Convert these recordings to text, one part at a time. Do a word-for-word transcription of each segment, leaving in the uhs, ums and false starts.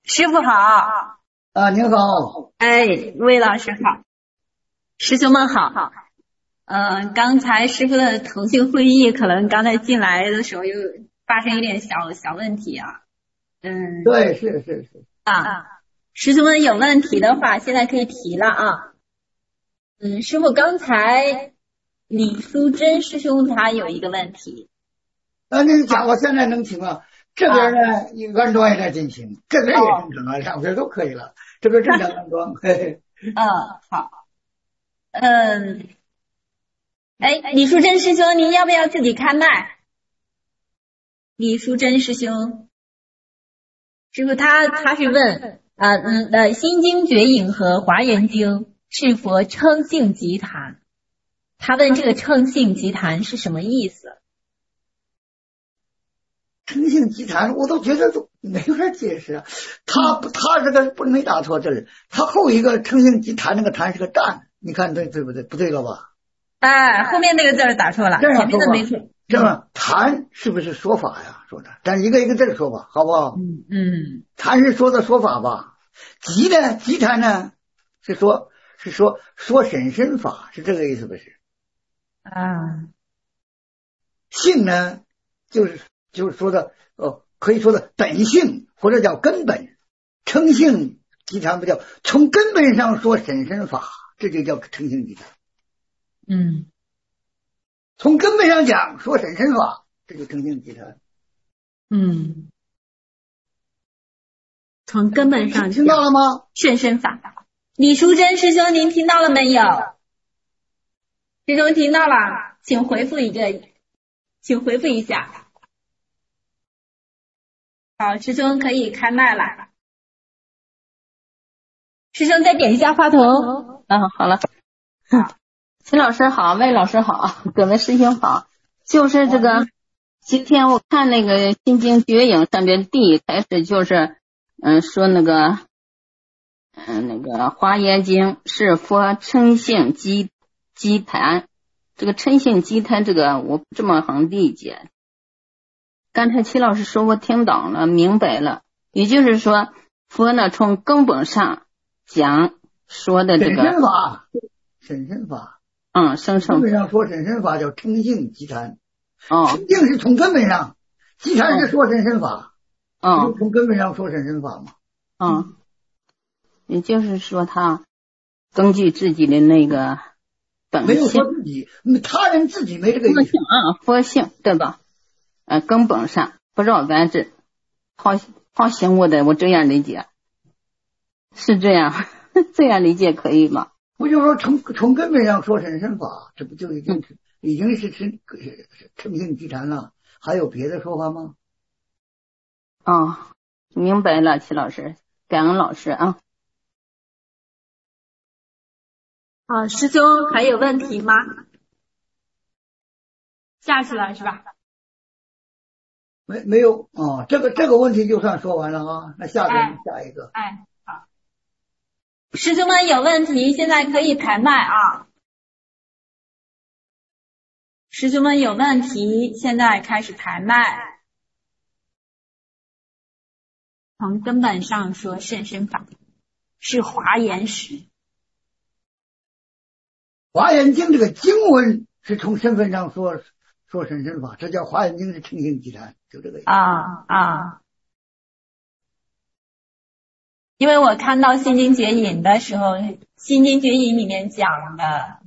师傅好。 啊，您好。 哎，魏老师好，师兄们好。嗯、呃，刚才师傅的腾讯会议可能刚才进来的时候又发生一点小小问题啊。嗯， 对，是是是。 啊，师兄们有问题的话，现在可以提了啊。嗯，师傅，刚才李淑珍师兄他有一个问题。 啊，那个讲我现在能听了。这边呢，安装也在进行，这边也正常了，两边都可以了，这边正常安装。嘿嘿。 嗯，好。嗯，哎，李淑珍师兄，您要不要自己开麦？李淑珍师兄，师傅他他是问啊，嗯呃，《心经绝影》和《华严经》是佛称性集坛，他问这个称性集坛是什么意思？ 称性集坛，我都觉得都没法解释啊。他他这个不没打错字儿，他后一个称性集坛那个坛是个占，你看对对不对？不对了吧？ 哎，后面那个字儿打错了，前面的没错。 这样坛是不是说法呀？说的，咱一个一个字说吧，好不好？ 嗯嗯。 坛是说的说法吧？集呢？集坛呢？是说，是说说审身法，是这个意思不是？ 啊。 性呢，就是就是说的，呃，可以说的本性或者叫根本。称性集坛不叫从根本上说审身法，这就叫称性集坛。 嗯。 从根本上讲说审身法，这就称性集坛。 嗯。从根本上听到了吗？ 审身法。李淑珍师兄，您听到了没有？师兄听到了，请回复一个，请回复一下。好，师兄可以开麦了。师兄再点一下话筒。 嗯，好了。秦老师好，魏老师好，各位师兄好。就是这个，今天我看那个《心经绝影》上边第一开始就是嗯说那个嗯那个《华严经》是佛称性集集坛，这个称性集坛这个我不这么很理解。刚才齐老师说我听懂了，明白了，也就是说佛呢从根本上讲说的这个审身法，审身法。 嗯，生成根本上说审身法叫称性集坛。 哦， 称性是从根本上，集坛是说审身法。 嗯， 从根本上说审身法嘛。 嗯，也就是说他根据自己的那个本性， 没有说自己，他人自己没这个意思啊，佛性对吧？呃，根本上不绕弯子，好好醒悟的，我这样理解，是这样，这样理解可以吗？ 不就是说从从根本上说审身法，这不就已经是、嗯、已经是称称性集坛了？还有别的说法吗？ 哦，明白了，齐老师，感恩老师啊。 好，师兄还有问题吗？下去了是吧？ 没没有啊、哦，这个这个问题就算说完了啊。那下边、哎、下一个。 哎，好，师兄们有问题现在可以开麦啊。师兄们有问题现在开始抬麦。从根本上说甚深法是华严时。 华严经这个经文是从身份上说说甚深法，这叫华严经是称性集坛，就这个意思。 啊啊。因为我看到心经绝影的时候，心经绝影里面讲的。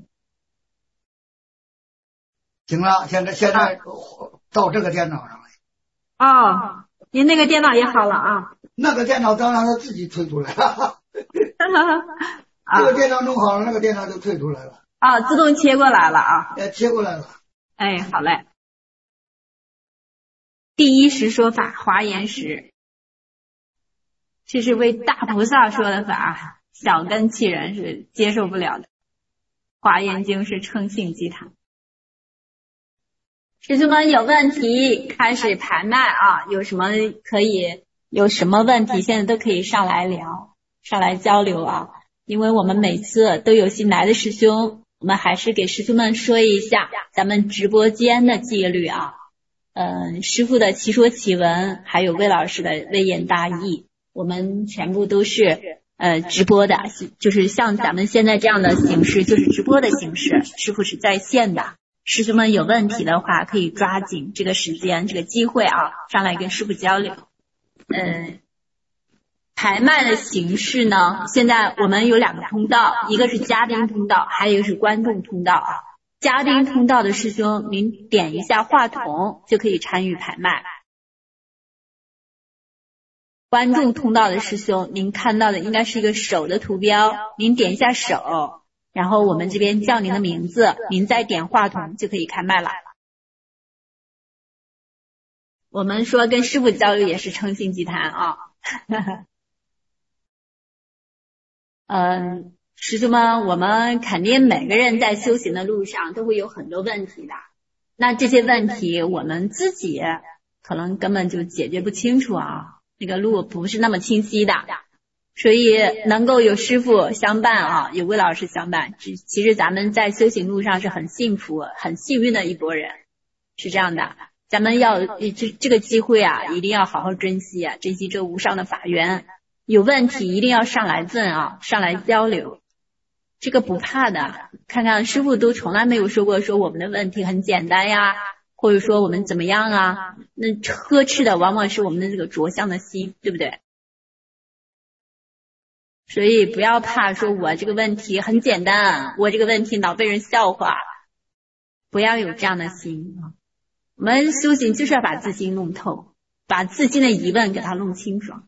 行了，现在现在到这个电脑上了。 哦，您那个电脑也好了啊。 那个电脑当然他自己退出来了。这个电脑弄好了，那个电脑就退出来了。 啊，自动切过来了啊。 哎，切过来了。 哎，好嘞。第一时说法，华严时，这是为大菩萨说的法，小根器人是接受不了的。华严经是称性集坛。师兄们有问题开始排麦啊，有什么可以有什么问题现在都可以上来聊，上来交流啊。因为我们每次都有新来的师兄，我们还是给师兄们说一下咱们直播间的纪律啊。嗯，师父的奇说奇闻，还有魏老师的微言大义， 我们全部都是呃直播的，就是像咱们现在这样的形式，就是直播的形式，师傅是在线的。师兄们有问题的话，可以抓紧这个时间这个机会啊，上来跟师傅交流。嗯，排麦的形式呢，现在我们有两个通道，一个是嘉宾通道，还有一个是观众通道啊。嘉宾通道的师兄，您点一下话筒就可以参与排麦。观众通道的师兄，您看到的应该是一个手的图标，您点一下手，然后我们这边叫您的名字，您再点话筒就可以开麦了。我们说跟师傅交流也是诚信集谈啊。嗯，师兄们，我们肯定每个人在修行的路上都会有很多问题的，那这些问题我们自己可能根本就解决不清楚啊，那个路不是那么清晰的，所以能够有师傅相伴啊，有魏老师相伴，其实咱们在修行路上是很幸福很幸运的一拨人，是这样的。咱们要这这个机会啊，一定要好好珍惜啊，珍惜这无上的法缘。有问题一定要上来问啊，上来交流，这个不怕的。看看师傅都从来没有说过说我们的问题很简单呀，或者说我们怎么样啊，那呵斥的往往是我们的这个着相的心，对不对？所以不要怕说我这个问题很简单，我这个问题老被人笑话，不要有这样的心啊。我们修行就是要把自心弄透，把自心的疑问给它弄清楚。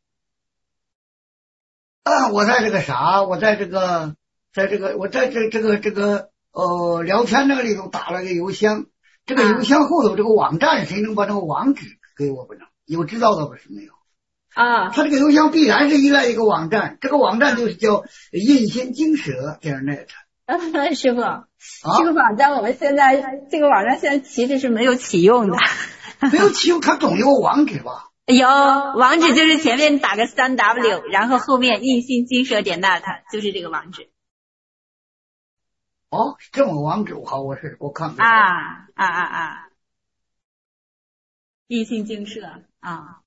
啊，我在这个啥，我在这个，在这个，我在这这个这个呃聊天那个里头打了个邮箱，这个邮箱后头这个网站，谁能把这个网址给我不能？有知道的不是没有？ 啊， 他这个邮箱必然是依赖一个网站，这个网站就是叫印心经舍点 net。 师傅，啊、这个网站我们现在这个网站现在其实是没有启用的， 没有启用，它总有网址吧？ 有网址就是前面打个三 w， 然后后面印心经舍点 net， 就是这个网址。 哦，这么个网址，好，我是我看看啊啊啊啊，印心经舍啊，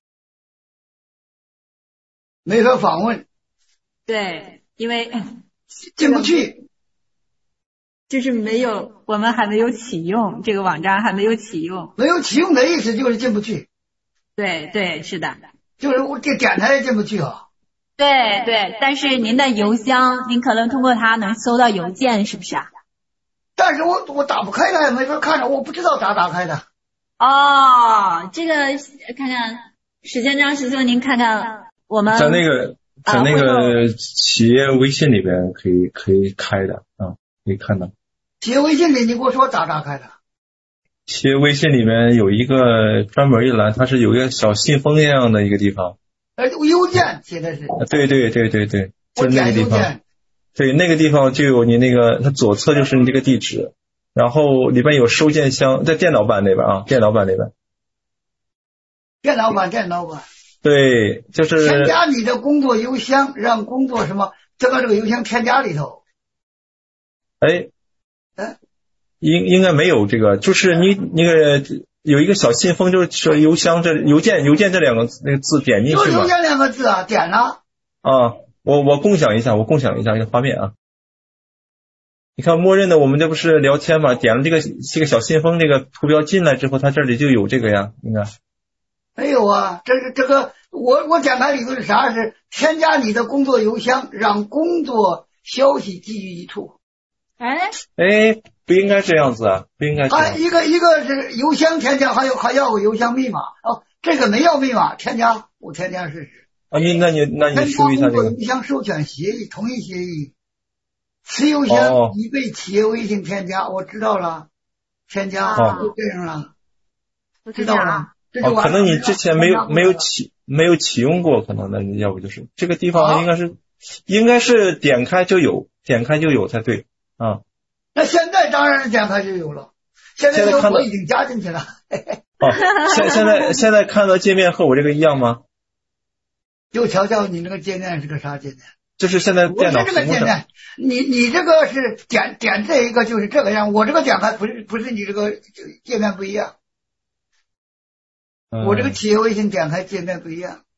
没法访问。 对，因为进不去。 就是没有，我们还没有启用这个网站，还没有启用。 没有启用的意思就是进不去。 对对，是的， 就是我这点它也进不去啊。 对对，但是您的邮箱，您可能通过它能收到邮件，是不是啊？ 但是我我打不开它，没法看着，我不知道咋打开的。 哦，这个看看时间章师兄，您看看我们在那个在那个企业微信里边可以可以开的啊。可以看到企业微信里，你给我说咋打开的？ 企业微信里面有一个专门一栏，它是有一个小信封一样的一个地方。 呃，邮件写的是。 对对对对对，就是那个地方。对，那个地方就有你那个，它左侧就是你这个地址，然后里边有收件箱，在电脑版那边啊，电脑版那边。 电脑版，电脑版。 对，就是添加你的工作邮箱，让工作什么，再把这个邮箱添加里头。 哎， 嗯， 应应该没有这个，就是你那个有一个小信封，就是说邮箱这邮件邮件这两个那个字点进去嘛。 就是邮件两个字啊，点了。 啊，我我共享一下，我共享一下这个画面啊。你看，默认的我们这不是聊天嘛？点了这个这个小信封这个图标进来之后，它这里就有这个呀，应该。 没有啊，这个这个我我点开里头是啥？是添加你的工作邮箱，让工作消息基于一处。 哎哎，不应该这样子啊，不应该这样。 啊，一个一个是邮箱添加，还有还要个邮箱密码哦。这个没要密码，添加我添加试试。 啊，你那你那你输一下这个。 邮箱授权协议，同意协议，此邮箱已被企业微信添加，我知道了，添加就这样了，知道了。 哦，可能你之前没有没有启没有启用过，可能那你要不就是这个地方应该是应该是点开就有，点开就有才对。啊， 那现在当然是点开就有了，现在有我已经加进去了。 哦，现现在现在看到界面和我这个一样吗？ 就瞧瞧你那个界面是个啥界面？ 就是现在电脑我这个界面，你你这个是点点这一个就是这个样，我这个点开不是不是你这个界面不一样。 嗯、 我这个企业微信点开界面不一样。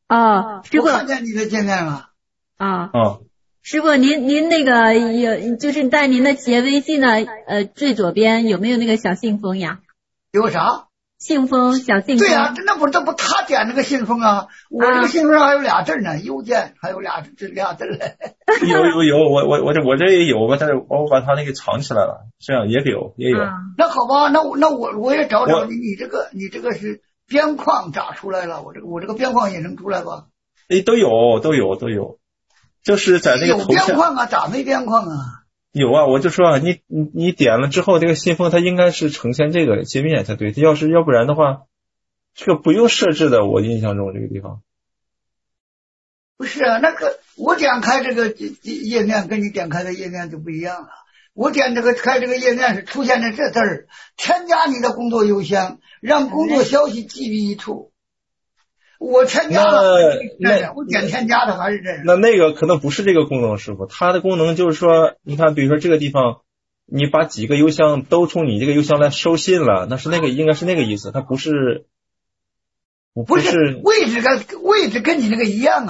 哦，师傅我看见你的界面了。 啊。 啊， 师傅，您您那个有就是在您的企业微信的呃最左边有没有那个小信封呀？ 有啥？ 信封小信封。 对呀、啊，那不这不他点那个信封啊，我这个信封上还有俩字呢，邮件还有俩这俩字嘞。 有有有，我我我这我这也有，但是我把它那个藏起来了，这样也有也有。 嗯、 那好吧，那我那我我也找找你，你这个你这个是边框咋出来了？我这个我这个边框也能出来吧？ 诶，都有都有都有，就是在那个有边框啊，咋没边框啊？ 有啊，我就说啊，你你你点了之后，这个信封它应该是呈现这个界面才对，它要是要不然的话，这个不用设置的，我印象中这个地方。 不是啊，那个我点开这个页面跟你点开的页面就不一样了。我点这个开这个页面是出现的这字儿，添加你的工作邮箱，让工作消息寄于一处。我添加了， 那我点添加的还是这样。 那那个可能不是这个功能，师傅，它的功能就是说，你看，比如说这个地方，你把几个邮箱都从你这个邮箱来收信了，那是那个应该是那个意思，它不是， 不是位置跟位置跟你那个一样啊。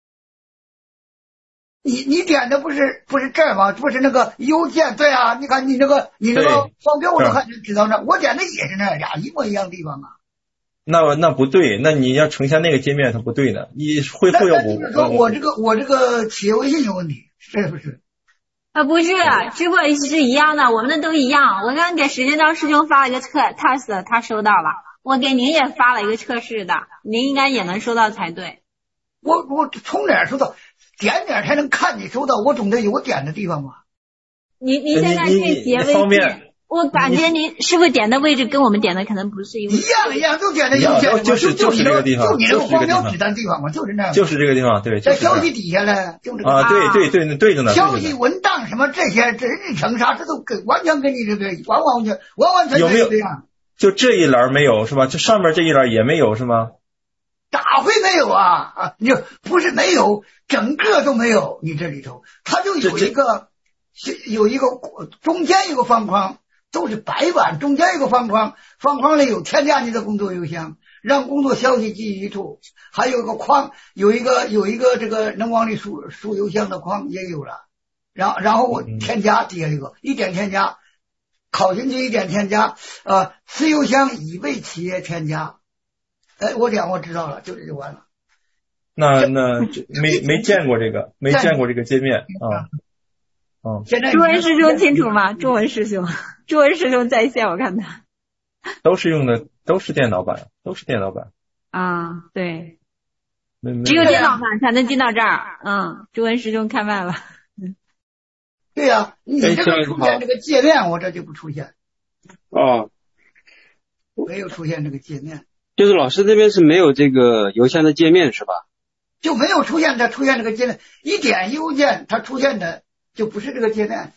你你点的不是不是这儿吗？不是那个邮件，对啊，你看你那个你那个方标我都看知道那，我点的也是那俩一模一样的地方啊。 那那不对，那你要呈现那个界面它不对的，你恢复要不？ 就是说我这个我这个企业微信有问题，是不是？ 啊，不是，师傅是一样的，我们的都一样。我刚给时间章师兄发了一个测 test， 他收到了，我给您也发了一个测试的，您应该也能收到才对。 我我从哪儿收到？点点才能看你收到，我总得有点的地方吧？ 你你现在这企业微信，我感觉您师傅点的位置跟我们点的可能不是一一样一样，就点的邮件， 就是就是这个地方， 就你那个黄标指的地方嘛，就是那样， 就是这个地方，对， 在消息底下呢，就这个啊，对对对对着呢， 消息文档什么这些，这日程啥，这都跟完全跟你这个完完全完完全全这样。 就这一栏没有是吧？这上面这一栏也没有是吗？ 咋会没有啊？啊，你不是没有，整个都没有。你这里头，它就有一个有一个中间有个方框，都是白板，中间有个方框，方框里有添加你的工作邮箱，让工作消息寄于一处，还有一个框，有一个有一个这个能往里输输邮箱的框也有了。然后然后我添加底下一个一点添加，考进去一点添加，呃，此邮箱已被企业添加。哎，我点我知道了，就这就完了。 那那没没见过这个，没见过这个界面啊。嗯。 现在中文师兄清楚吗？中文师兄，中文师兄在线，我看他。 都是用的，都是电脑版，都是电脑版。 啊，对。 没没只有电脑版才能进到这儿。嗯，中文师兄开麦了。 对呀、啊，你这个出现这个界面，我这就不出现。 哦。 没有出现这个界面。 就是老师这边是没有这个邮箱的界面是吧？ 就没有出现它出现这个界面，一点邮件它出现的就不是这个界面。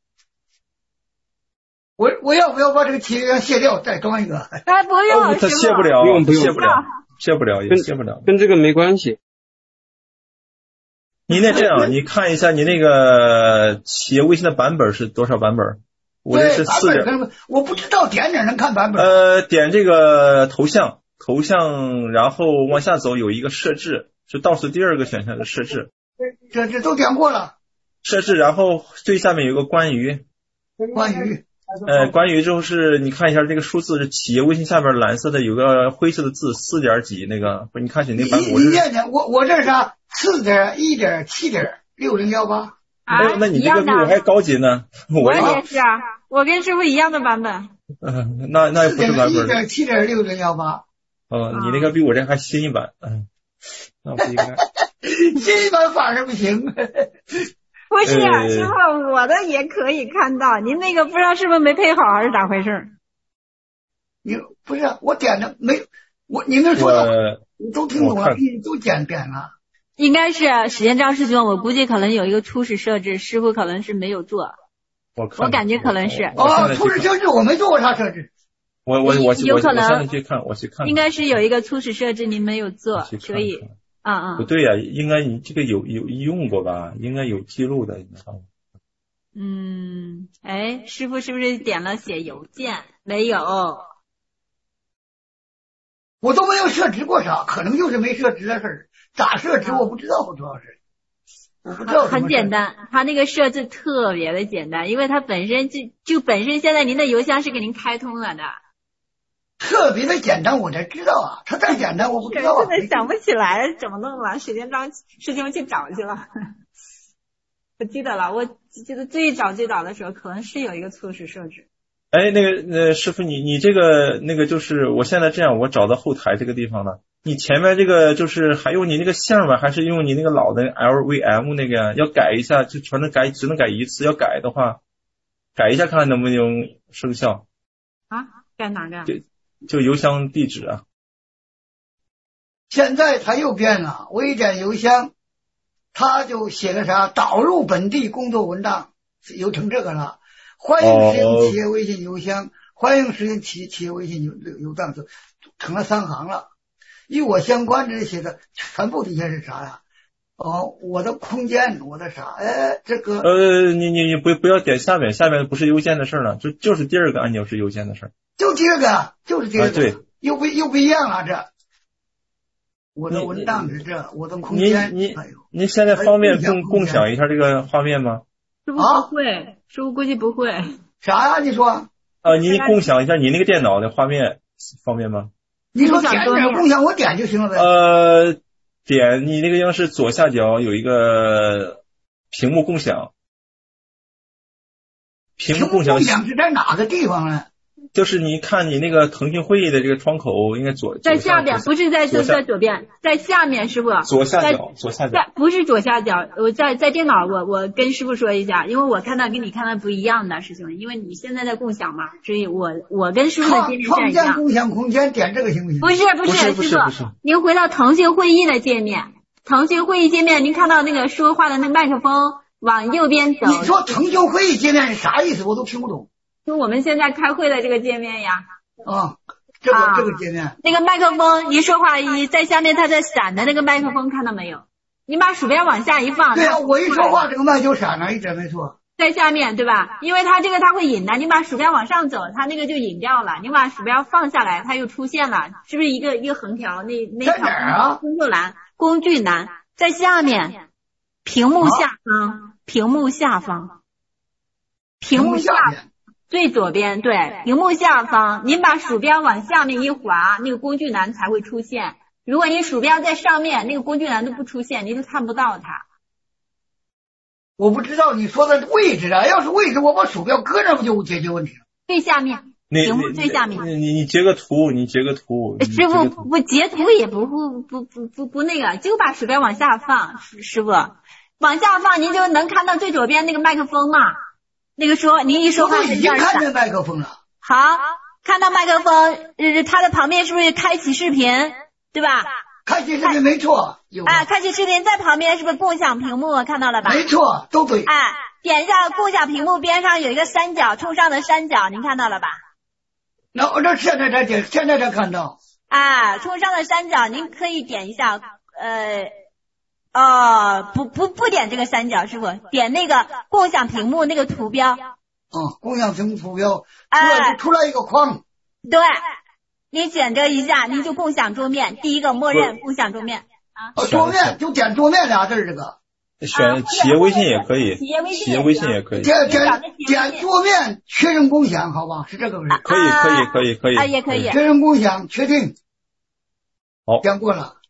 我我要不要把这个企业邮箱卸掉，再装一个？ 哎，不用， 哦、他卸不了， 不用不用卸不了，卸不了也卸不了， 跟这个没关系。 你那这样，你看一下你那个企业微信的版本是多少版本？我这是四点， 我不知道点哪能看版本。 呃，点这个头像。头像，然后往下走有一个设置，是倒数第二个选项是设置。 这这都点过了。 设置，然后最下面有个关于。 关于。 呃，关于之后是你看一下这个数字是企业微信下边蓝色的有个灰色的字四点几那个，不是你看起那版本。 你你念念，我我这是啥？四点一点七点六零幺八。 哎，那你这个比我还高级呢。 我也是啊，我跟师傅一样的版本。 嗯，那那也不是版本。 一点七点六零幺八。 哦，你那个比我这还新一版，嗯，那不应该。 新一版反而不行。 不是、啊，师傅，我的也可以看到，您那个不知道是不是没配好还是咋回事？ 你不是我点的没，我你们说的我都听懂了，你都点点了。 应该是时间章师兄，我估计可能有一个初始设置，师傅可能是没有做。 我我感觉可能是。 哦，初始设置我没做过啥设置。 我我我有可能， 我现在去看，我去看看。 应该是有一个初始设置，您没有做，所以，啊啊。 不对呀、啊，应该你这个有有用过吧？应该有记录的。 嗯，哎，师傅是不是点了写邮件？没有。 我都没有设置过啥，可能就是没设置的事儿。 咋设置我不知道，主要是我不知道。 很简单，它那个设置特别的简单，因为它本身就就本身现在您的邮箱是给您开通了的。 特别的简单，我才知道啊，它太简单我不知道啊。 真的想不起来怎么弄了，时间章师兄去找去了。我记得了，我记得最早最早的时候可能是有一个初始设置。 哎，那个呃，师傅你你这个那个就是我现在这样，我找到后台这个地方了。你前面这个就是还用你那个姓吗？还是用你那个老的 L V M 那个呀？要改一下，就全能改，只能改一次。要改的话，改一下看看能不能生效。 啊？改哪个？ 就就邮箱地址啊。 现在他又变了，我一点邮箱，他就写个啥导入本地工作文档，又成这个了。欢迎使用企业微信邮箱，哦、欢迎使用企企业微信邮邮档，就成了三行了。与我相关的写的全部底下是啥呀？哦，我的空间，我的啥？哎，这个呃，你你你不不要点下面，下面不是邮件的事了，就就是第二个按钮是邮件的事。 就第二个，就是第二个， 啊、对， 又不又不一样了这。我的文档是这，我的空间。 你你你现在方便共共享一下这个画面吗？ 师傅不会，师傅估计不会。 啥呀？你说？ 啊，你共享一下你那个电脑的画面方便吗？ 你说点点共享，我点就行了呗。 呃，点你那个应该是左下角有一个屏幕共享。屏幕共享是在哪个地方呢？ 就是你看你那个腾讯会议的这个窗口，应该左在下边，不是在就在左边，在下面，师傅。 左下角，左下角。 在不是左下角，我在在电脑，我我跟师傅说一下，因为我看到跟你看到不一样的师兄，因为你现在在共享嘛，所以我我跟师傅的界面是一样。 创建共享空间，点这个行不行？ 不是不是不是不是， 您回到腾讯会议的界面，腾讯会议界面，您看到那个说话的那个麦克风往右边走。 你说腾讯会议界面是啥意思？我都听不懂。 就我们现在开会的这个界面呀。 啊，这个、啊、这个界面， 那个麦克风一说话一在下面，它在闪的那个麦克风看到没有？你把鼠标往下一放。 对啊，我一说话这个麦就闪了，一直没错。 在下面对吧？因为它这个它会引的，你把鼠标往上走，它那个就引掉了。你把鼠标放下来，它又出现了，是不是一个一个横条？那那条在哪儿啊？ 工作栏、工具栏在下面，屏幕下方，啊、屏幕下方，屏幕下。最左边，对，屏幕下方，您把鼠标往下面一滑，那个工具栏才会出现。如果你鼠标在上面，那个工具栏都不出现，你就看不到它。 我不知道你说的位置啊，要是位置，我把鼠标搁那不就解决问题了？ 最下面，屏幕最下面。 你你你截个图，你截个图。 师傅，我截图也不不不不不不那个，就把鼠标往下放，师傅，往下放，您就能看到最左边那个麦克风嘛。那个说，您一说话已经看见麦克风了。 好，看到麦克风，呃，它的旁边是不是开启视频，对吧？ 开启视频没错。有啊，开启视频在旁边是不是共享屏幕？看到了吧？ 没错，都对。 哎，点一下共享屏幕边上有一个三角，冲上的三角，您看到了吧？ 那我这现在才点，现在才看到。 啊，冲上的三角，您可以点一下，呃。哦，不不不点这个三角，师傅点那个共享屏幕那个图标。 嗯，共享屏幕图标，出来、哎、出来一个框。 对，你选择一下，您就共享桌面，第一个默认共享桌面。 啊，桌面就点桌面俩字这个。 选企业微信也可以， 企业微信企业微信也可以。 点点点桌面确认共享，好吧？是这个不是？ 可以可以可以可以。 啊，也可以。 确认共享，确定。 好， 点过了。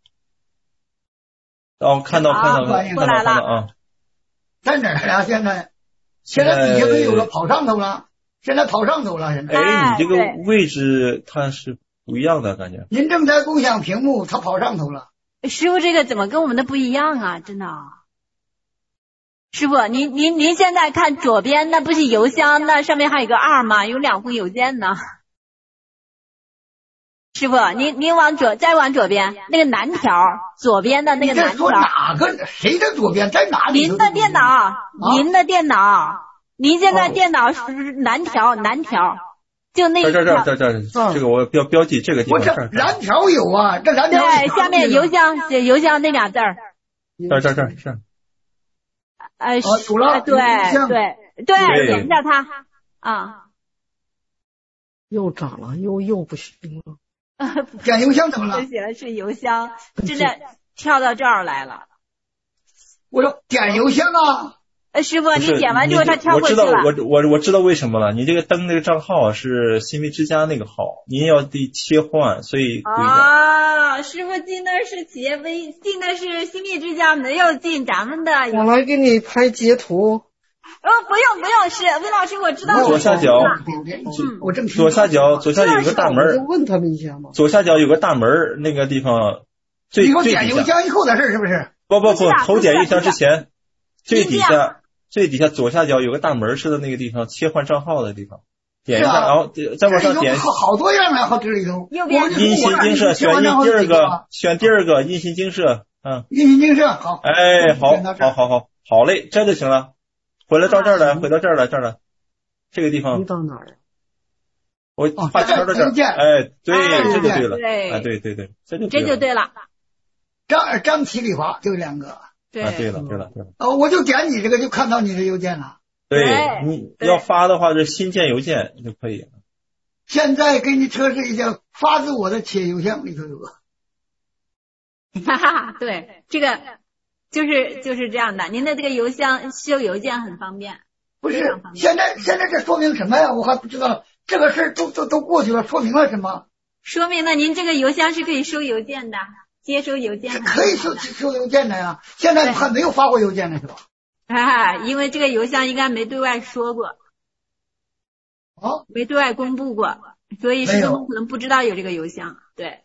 哦，看到看到看到看到啊！ 在哪儿呀？现在现在底下没有了，跑上头了。现在跑上头了，现在。 哎，你这个位置它是不一样的感觉。 您正在共享屏幕，它跑上头了。 师傅，这个怎么跟我们的不一样啊？真的。师傅，您您您现在看左边，那不是邮箱，那上面还有个二吗？有两封邮件呢。师傅，您您往左，再往左边那个蓝条，左边的那个蓝条。 你在说哪个？谁的左边？在哪里？ 您的电脑，啊、您的电脑，您现在电脑是蓝条，蓝条，就那个。这这这这这，这个我标标记这个地方。 我这蓝条有啊，这蓝条。 对，下面邮箱写邮箱那俩字儿。 这这这是。 呃， 有了。 对对对，点一下它啊。 又涨了，又又不行了。 点邮箱怎么了？ 写的是邮箱，真的跳到这儿来了。 我说点邮箱啊。 呃，师傅， 不是你点完之后他跳过去我知道， 了。 我我我知道为什么了。你这个登这个账号是新密之家那个号，您要得切换，所以不一样。 啊，师傅进的是企业微，进的是新密之家，没有进咱们的。 我来给你拍截图。 哦，不用不用，是魏老师，我知道。 左下角， 嗯，我正左下角左下角有个大门， 就问他们一下嘛。 左下角有个大门，那个地方最你说最底下。 点邮箱以后的事是不是？ 不不不，头点邮箱之前，最底下。最底下左下角有个大门似的那个地方，切换账号的地方，点一下，然后再往上点。 好好多样啊，这里头。 阴心精舍选一第二个，选第二个阴心精舍，嗯。 阴心精舍好。 哎，好，好，好，好，好嘞，这就行了。回来到这儿来，回到这儿来，这儿来，这个地方。 回到哪儿？ 我画圈到这儿。哎，对，这就对了。哎，对对对，这就这就对了。 张张启礼华就两个。 对， 啊，对了，对了，对了。 哦，我就点你这个，就看到你的邮件了。 对，你要发的话，是新建邮件就可以。 现在给你测试一下，发自我的企业邮箱里头有个。 哈哈，对，这个就是就是这样的。您的这个邮箱修邮件很方便。 不是，现在现在这说明什么呀？我还不知道，这个事儿都都都过去了，说明了什么？ 说明了您这个邮箱是可以收邮件的。接收邮件可以收收邮件的呀，现在还没有发过邮件呢，是吧？ 啊，因为这个邮箱应该没对外说过， 哦， 没对外公布过，所以师兄可能不知道有这个邮箱。对，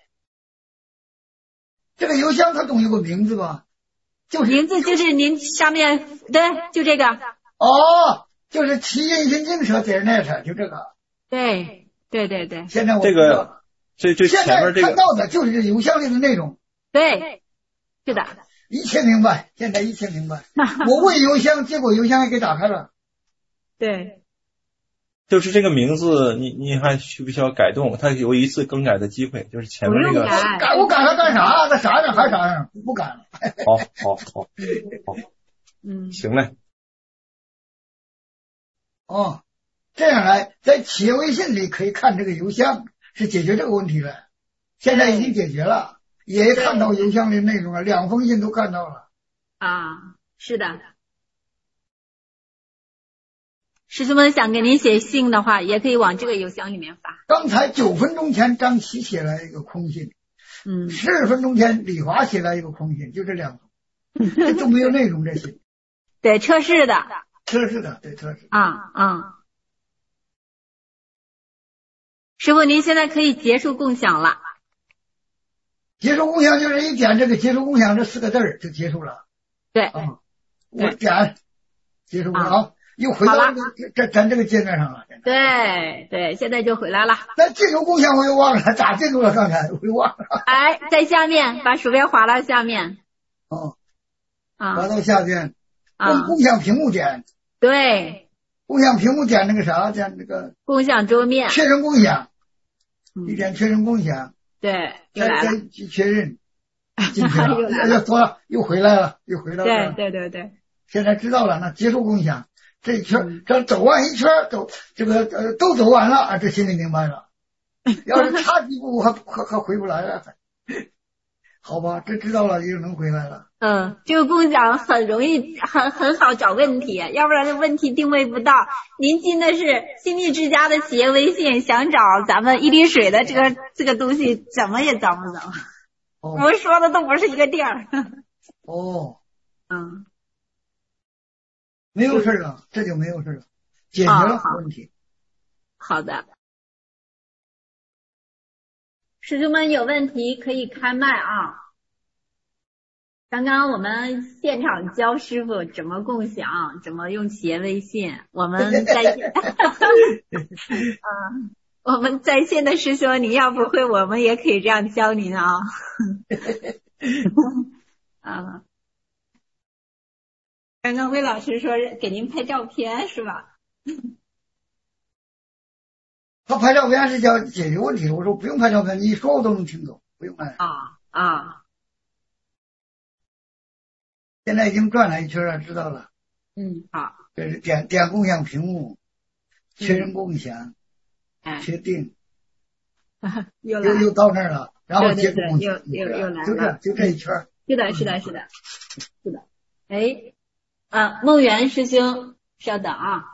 这个邮箱它总有个名字吧？就是名字就是您上面对，就这个。 哦，就是企业新精舍点 net 就这个。 对对对对。 现在我这个最最前面这个现在看到的就是这邮箱里的内容。 对，是的， 一切明白，现在一切明白。我问邮箱，结果邮箱也给打开了。 对， 就是这个名字，你你还需不需要改动？它有一次更改的机会，就是前面这个。 改我改它干啥？那啥样还啥样？不改了。 好好好好， 嗯， 行嘞。 哦，这样来，在企业微信里可以看这个邮箱，是解决这个问题了。现在已经解决了。也看到邮箱里内容了，两封信都看到了。 啊，是的。师兄们想给您写信的话，也可以往这个邮箱里面发。 刚才九分钟前张琪写了一个空信， 嗯， 十分钟前李华写了一个空信，就这两封，这都没有内容这些。 对，测试的。 测试的，对测试。 啊啊。师傅，您现在可以结束共享了。 结束共享就是一点这个结束共享这四个字儿就结束了。 对， 啊，我点结束了啊，又回到这这咱这个界面上了。 对对，现在就回来了。 那进入共享我又忘了咋进入了，刚才我又忘了。 哎，在下面把鼠标滑到下面。 哦， 啊， 滑到下边， 啊， 共享屏幕点。 对， 共享屏幕点那个啥，点那个共享桌面， 确认共享，你点确认共享。 对，又来了， 再确认，进去了，又多了，又回来了，又回来了。 对对对对， 现在知道了，那结束共享，这一圈，这走完一圈，走这个呃都走完了啊，这心里明白了。要是差几步还还还回不来了，好吧，这知道了又能回来了。 嗯，这个共享很容易，很很好找问题，要不然这问题定位不到。您进的是新密之家的企业微信，想找咱们一滴水的这个这个东西，怎么也找不着。 哦、 我们说的都不是一个地儿。 哦， 嗯， 没有事了，这就没有事了，解决了问题。 好, 好的，师兄们有问题可以开麦啊。刚刚我们现场教师傅怎么共享，怎么用企业微信。我们在线，啊，我们在线的师兄，你要不会，我们也可以这样教您啊。啊，刚刚魏老师说给您拍照片是吧？ 他拍照片是叫解决问题，我说不用拍照片，你一说我都能听懂，不用拍。 啊啊。 现在已经转了一圈了，知道了。 嗯，好。 这是点点共享屏幕，确认共享， 嗯、 确定， 又又又到那儿了，然后结束共享， 又又又来了， 就这就这一圈。 是的，是的，是的，是的。哎，啊，梦圆师兄，稍等啊。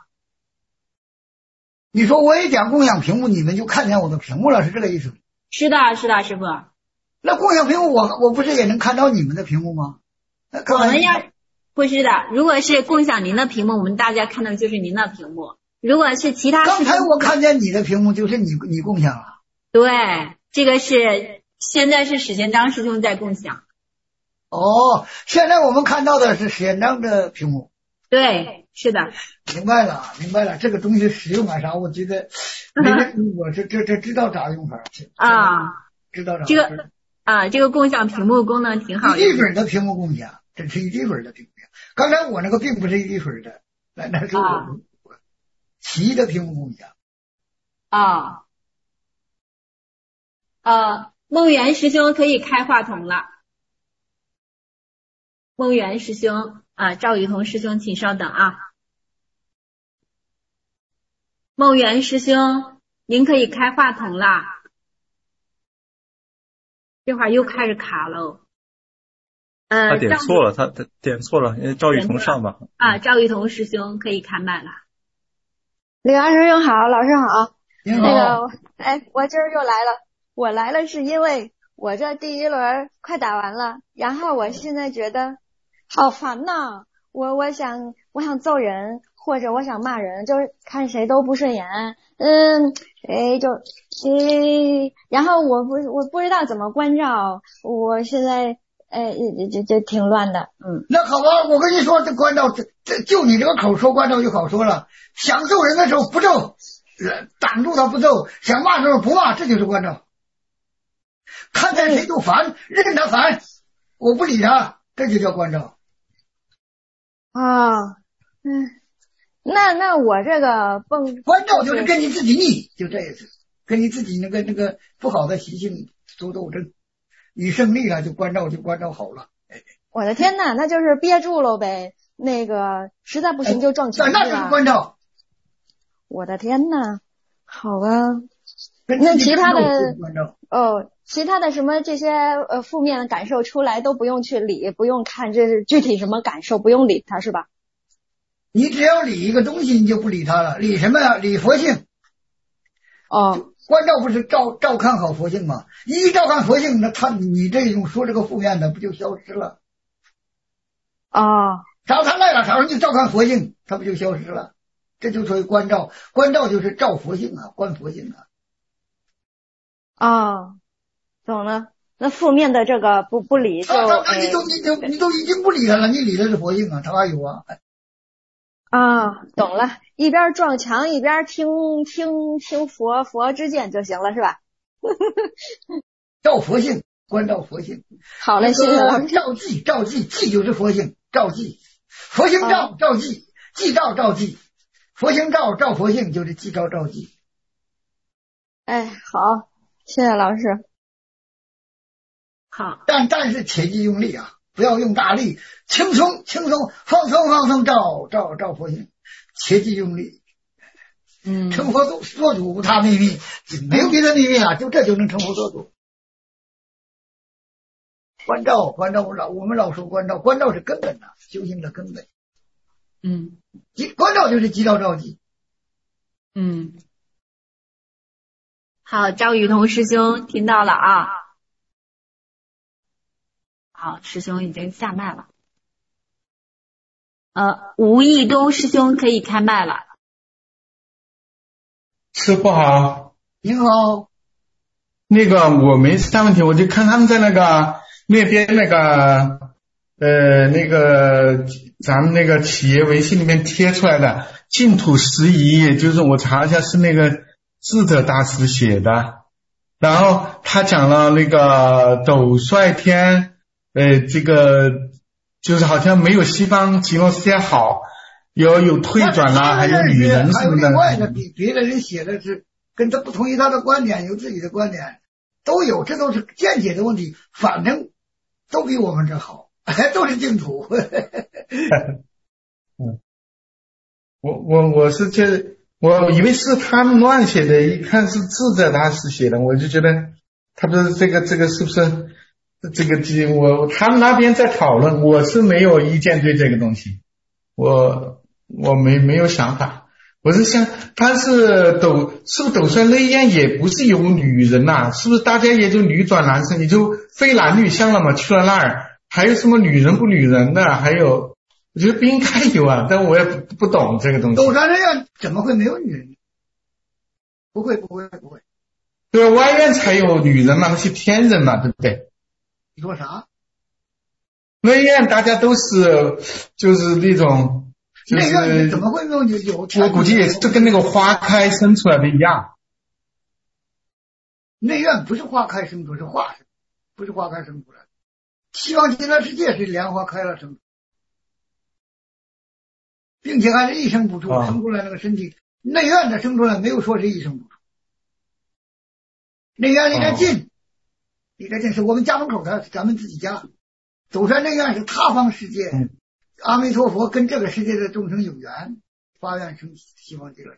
你说我一讲共享屏幕，你们就看见我的屏幕了，是这个意思？ 是的，是的，师傅。 那共享屏幕我我不是也能看到你们的屏幕吗？ 我们要不是的，如果是共享您的屏幕，我们大家看到就是您的屏幕。如果是其他， 刚才我看见你的屏幕，就是你你共享了。 对，这个是现在是史贤章师兄在共享。 哦，现在我们看到的是史贤章的屏幕。 对，是的。 明白了，明白了，这个东西使用感啥？我觉得没人，我这这这知道咋用法啊？ 知道咋这个啊，这个共享屏幕功能挺好的。 一滴水的屏幕共享，这是一滴水的屏幕。刚才我那个并不是一滴水的，那那是我、啊、齐的屏幕共享。 啊。呃，梦圆师兄可以开话筒了。梦圆师兄啊，赵雨桐师兄，请稍等啊。梦圆师兄，您可以开话筒啦。这会儿又开始卡喽。呃， 他点错了，他他点错了，赵雨桐上吧。 啊，赵雨桐师兄可以开麦了。 李安师兄好，老师好。 你好。 那个，哎，我今儿又来了。我来了是因为我这第一轮快打完了，然后我现在觉得好烦呐，我我想我想揍人，或者我想骂人，就是看谁都不顺眼，嗯，哎就哎，然后我不我不知道怎么关照，我现在哎就就挺乱的，嗯。 那好吧，我跟你说，这关照这这就你这个口说关照就好说了，想揍人的时候不揍，挡住他不揍，想骂的时候不骂，这就是关照。看见谁就烦，任他烦，我不理他，这就叫关照。 啊，嗯，那那我这个蹦关照就是跟你自己逆，就这意思，跟你自己那个那个不好的习性做斗争，你胜利了就关照就关照好了。哎、 我的天哪，那就是憋住了呗，那个实在不行就撞墙、 哎、那就是关照。 我的天哪，好吧。那其他的哦，其他的什么这些呃负面的感受出来都不用去理，不用看这是具体什么感受，不用理它是吧？ 你只要理一个东西，你就不理它了。理什么呀？理佛性。 哦， 关照不是照照看好佛性吗？一照看佛性，那他你这种说这个负面的不就消失了？ 哦， 找他来了，找人就照看佛性，他不就消失了？这就属于关照，关照就是照佛性啊，观佛性啊。 哦，懂了。那负面的这个不不理就， 啊、那你都你都你都已经不理他了，你理的是佛性啊，他还有啊。 啊，懂了，一边撞墙一边听听听佛佛之见就行了，是吧？ 照佛性，关照佛性。 好嘞，谢谢老师。 照记，照记，记就是佛性，照记，佛性照，照记，记照照记，佛性照照佛性，就是记照照记。 哎，好。谢谢老师。 好， 但但是切记用力啊，不要用大力，轻松轻松，放松放松，照照照佛性，切记用力。 嗯， 成佛做主无他秘密，没有别的秘密啊，就这就能成佛做主。关照关照，我老我们老说关照，关照是根本的、啊，修行的根本。 嗯， 关照就是即照照记。 嗯。好，赵雨桐师兄听到了啊。好，师兄已经下麦了。呃，吴义东师兄可以开麦了。 师傅好。 你好。 那个我没啥问题，我就看他们在那个那边那个呃那个咱们那个企业微信里面贴出来的净土十仪，就是我查一下是那个智者大师写的，然后他讲了那个斗率天，呃，这个就是好像没有西方极乐世界好，有有退转啦，还有女人什么的。 还有另外的，比别的人写的是跟他不同意他的观点，有自己的观点，都有，这都是见解的问题，反正都比我们这好，都是净土。 嗯，我我我是觉得。我以为是他们乱写的，一看是智者大师写的，我就觉得他不是这个这个是不是这个我他们那边在讨论，我是没有意见对这个东西，我我没没有想法。我是想，他是斗是不是斗酸内焰也不是有女人呐、啊？是不是大家也就女转男生，也就非男女相了嘛？去了那儿还有什么女人不女人的？还有，我觉得不应该有啊，但我也不不懂这个东西。 斗酸内焰怎么会没有女人？不会不会不会。 对，外院才有女人嘛，那些天人嘛，对不对？ 你说啥？ 内院大家都是就是那种。 内院怎么会有有？ 我估计也是跟那个花开生出来的一样。 内院不是花开生出，是化生，不是花开生出来的。西方极乐世界是莲花开了生，并且还是一生不出， 啊、 生出来那个身体。内院的生出来没有说是一生不出。内院离得近，离得近是我们家门口的，咱们自己家。走山内院是他方世界。 嗯， 阿弥陀佛跟这个世界的众生有缘，发愿成西方极乐世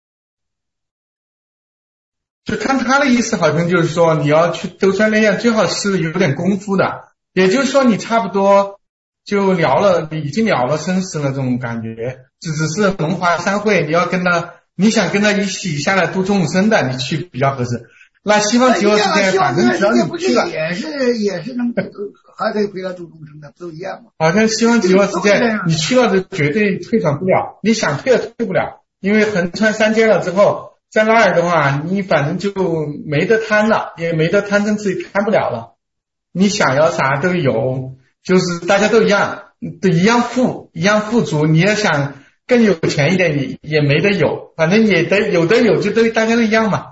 界。就看他的意思，好像就是说你要去斗酸内焰，最好是有点功夫的，也就是说你差不多就了了，已经了了生死了这种感觉，只只是龙华三会，你要跟他，你想跟他一起下来度众生的，你去比较合适。那西方极乐世界，反正只要你去了， 也是也是能还可以回来度众生的，不都一样吗？ 好像西方极乐世界，你去了就绝对退转不了，你想退也退不了，因为横穿三界了之后，在那儿的话，你反正就没得贪了，也没得贪嗔痴，贪不了了。你想要啥都有，就是大家都一样，都一样富，一样富足。你要想更有钱一点，你也没得有，反正也得有的有，就都大家都一样嘛。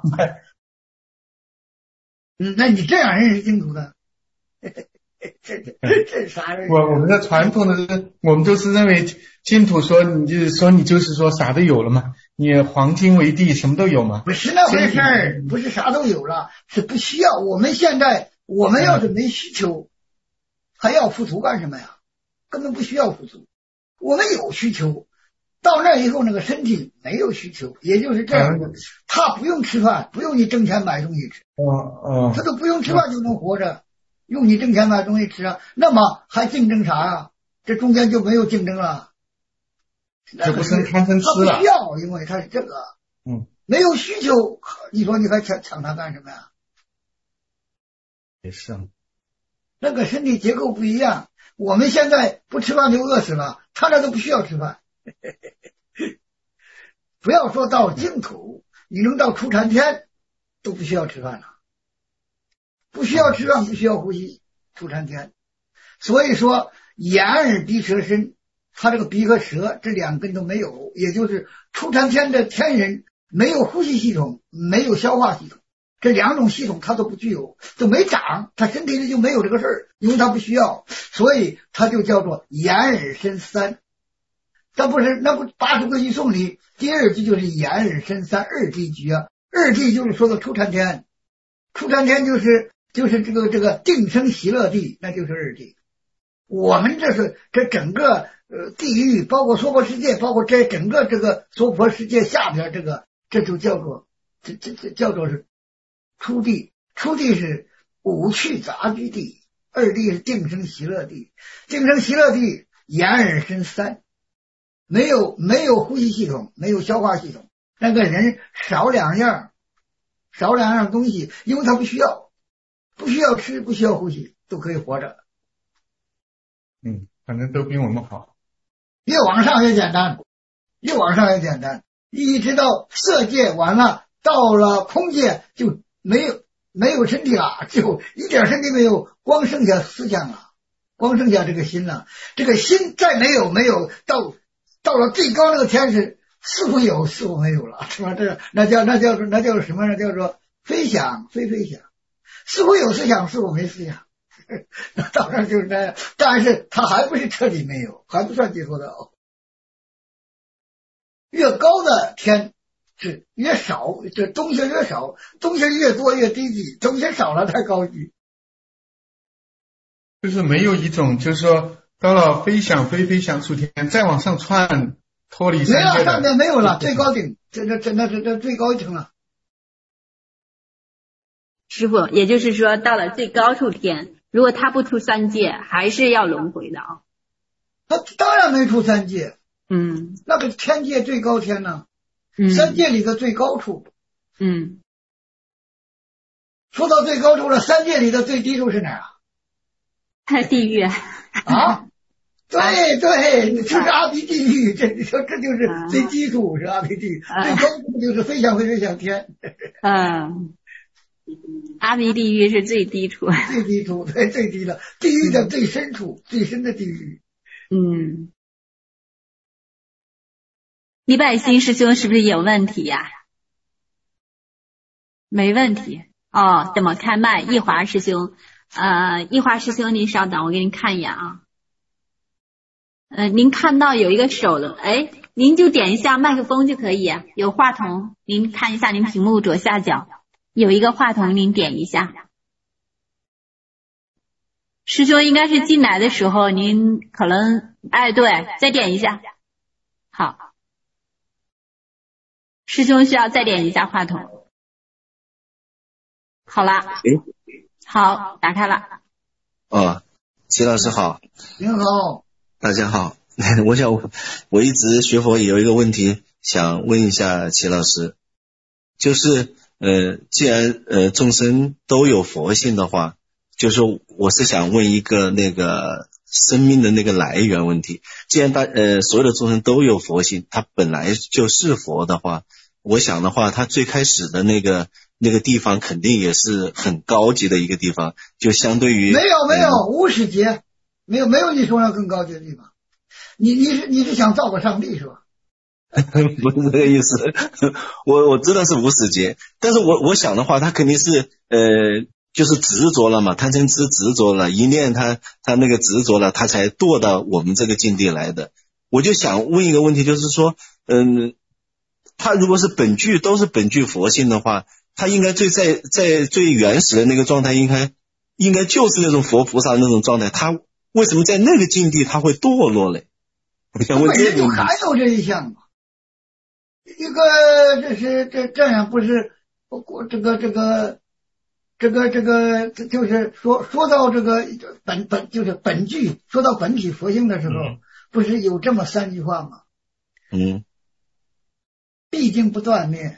嗯，那你这样认识净土的，这这这啥人？ 我我们的传统的人，我们都是认为净土说你就是说你就是说啥都有了嘛，你黄金为地，什么都有嘛。 不是那回事儿，不是啥都有了，是不需要。我们现在我们要是没需求，还要富足干什么呀？根本不需要富足。我们有需求，到那以后那个身体没有需求，也就是这样的，嗯、他不用吃饭，不用你挣钱买东西吃， 哦哦， 他都不用吃饭就能活着，用你挣钱买东西吃啊，那么还竞争啥呀？这中间就没有竞争了， 这不是贪嗔痴了， 他不需要，因为他是这个， 嗯， 没有需求，你说你还抢抢他干什么呀？ 也是， 那个身体结构不一样，我们现在不吃饭就饿死了，他那都不需要吃饭。不要说到净土，你能到出禅天都不需要吃饭了，不需要吃饭，不需要呼吸，出禅天。所以说眼耳鼻舌身，他这个鼻和舌这两根都没有，也就是出禅天的天人没有呼吸系统，没有消化系统，这两种系统他都不具有，都没长，他身体里就没有这个事儿，因为他不需要，所以他就叫做眼耳身三。那不是那不八十归一颂里第二句就是眼耳身三二地局啊，二地就是说的出禅天，出禅天就是就是这个这个定生喜乐地，那就是二地。我们这是这整个呃地狱，包括娑婆世界，包括这整个这个娑婆世界下边这个，这就叫做这这这叫做是初地，初地是五趣杂居地，二地是定生喜乐地，定生喜乐地眼耳身三。没有没有呼吸系统，没有消化系统，那个人少两样，少两样东西，因为他不需要，不需要吃，不需要呼吸，都可以活着。 嗯，反正都比我们好。 越往上越简单，越往上越简单，一直到色界完了，到了空界就没有没有身体了，就一点身体没有，光剩下思想了，光剩下这个心了。这个心再没有没有到。到了最高那个天是似乎有似乎没有了，是吧？这个那叫那叫那叫什么呢？叫做飞翔非飞翔，似乎有思想似乎没思想，那当然就是这样，但是它还不是彻底没有，还不算解脱的。越高的天是越少，这东西越少，东西越多越低级，东西少了才高级。 就是没有一种就是说到了飞翔非飞翔出天，再往上窜脱离三界的， 没了，上面没有了，最高顶，这这这那这这最高一层了。 师父，也就是说到了最高处天， 如果他不出三界，还是要轮回的啊。 他当然没出三界， 嗯， 那个天界最高天呢、 嗯， 三界里的最高处。 嗯， 说到最高处了，三界里的最低处是哪儿啊？ 在地狱啊，对对，就是阿鼻地狱，这这这就是最低处是阿鼻地狱， 啊、 最高处就是飞翔飞飞向天。 嗯，阿鼻地狱是最低处， 最低处，对，最低的地狱的最深处，嗯、最深的地狱。 嗯，李百兴师兄是不是有问题呀、啊？没问题哦，怎么开麦？易华师兄，呃，易华师兄，您稍等，我给您看一眼啊。呃，您看到有一个手了，哎，您就点一下麦克风就可以，有话筒，您看一下您屏幕左下角有一个话筒，您点一下。师兄应该是进来的时候，您可能，哎，对，再点一下。好，师兄需要再点一下话筒。好了，好，打开了。 哦，齐老师好。 您好。 大家好。我想我一直学佛有一个问题想问一下齐老师，就是呃，既然呃众生都有佛性的话，就是我是想问一个那个生命的那个来源问题。既然大呃所有的众生都有佛性，他本来就是佛的话，我想的话，他最开始的那个那个地方肯定也是很高级的一个地方，就相对于没有没有、呃、无始劫，没有没有你说的更高级的地方。你你是你是想造个上帝是吧？ 不是这个意思，我我知道是无始劫，但是我我想的话，他肯定是呃。就是执着了嘛，贪嗔痴执着了，一念他他那个执着了，他才堕到我们这个境地来的。我就想问一个问题，就是说，嗯，他如果是本具都是本具佛性的话，他应该最在在最原始的那个状态，应该应该就是那种佛菩萨那种状态，他为什么在那个境地他会堕落嘞？我想问这个问题。 还有这一项嘛？一个这是这这样不是我这个这个。这个这个就是说说到这个本本就是本具，说到本体佛性的时候，嗯、不是有这么三句话吗？ 嗯， 毕竟不断灭，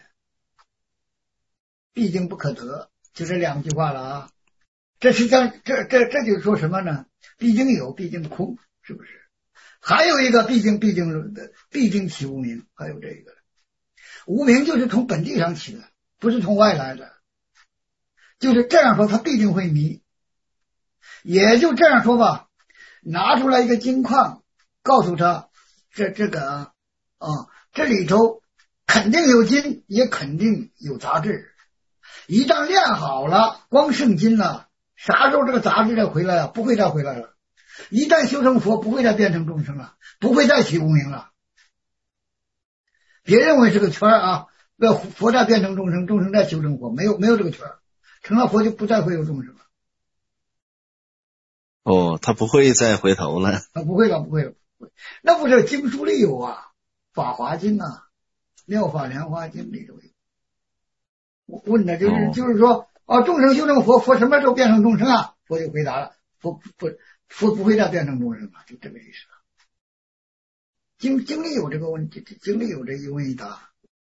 毕竟不可得，就这两句话了啊。这实际上这这这就是说什么呢？毕竟有，毕竟空，是不是？还有一个毕竟毕竟毕竟起无明，还有这个无明就是从本地上起的，不是从外来的。就是这样说，他必定会迷。也就这样说吧，拿出来一个金矿，告诉他这这个啊、哦，这里头肯定有金，也肯定有杂质。一旦炼好了，光剩金了，啥时候这个杂质再回来啊？不会再回来了。一旦修成佛，不会再变成众生了，不会再起无明了。别认为是个圈啊，要佛再变成众生，众生再修成佛，没有没有这个圈。成了佛就不再会有众生了。 哦，他不会再回头了。 啊，不会了，不会了，不会。那不是经书里有啊，《法华经》啊，《妙法莲华经》里头有。我问的就是、哦、就是说，啊，众生修成佛，佛什么时候变成众生啊？佛就回答了，佛不佛不会再变成众生了，就这个意思。经经里有这个问题，经里有这一问一答。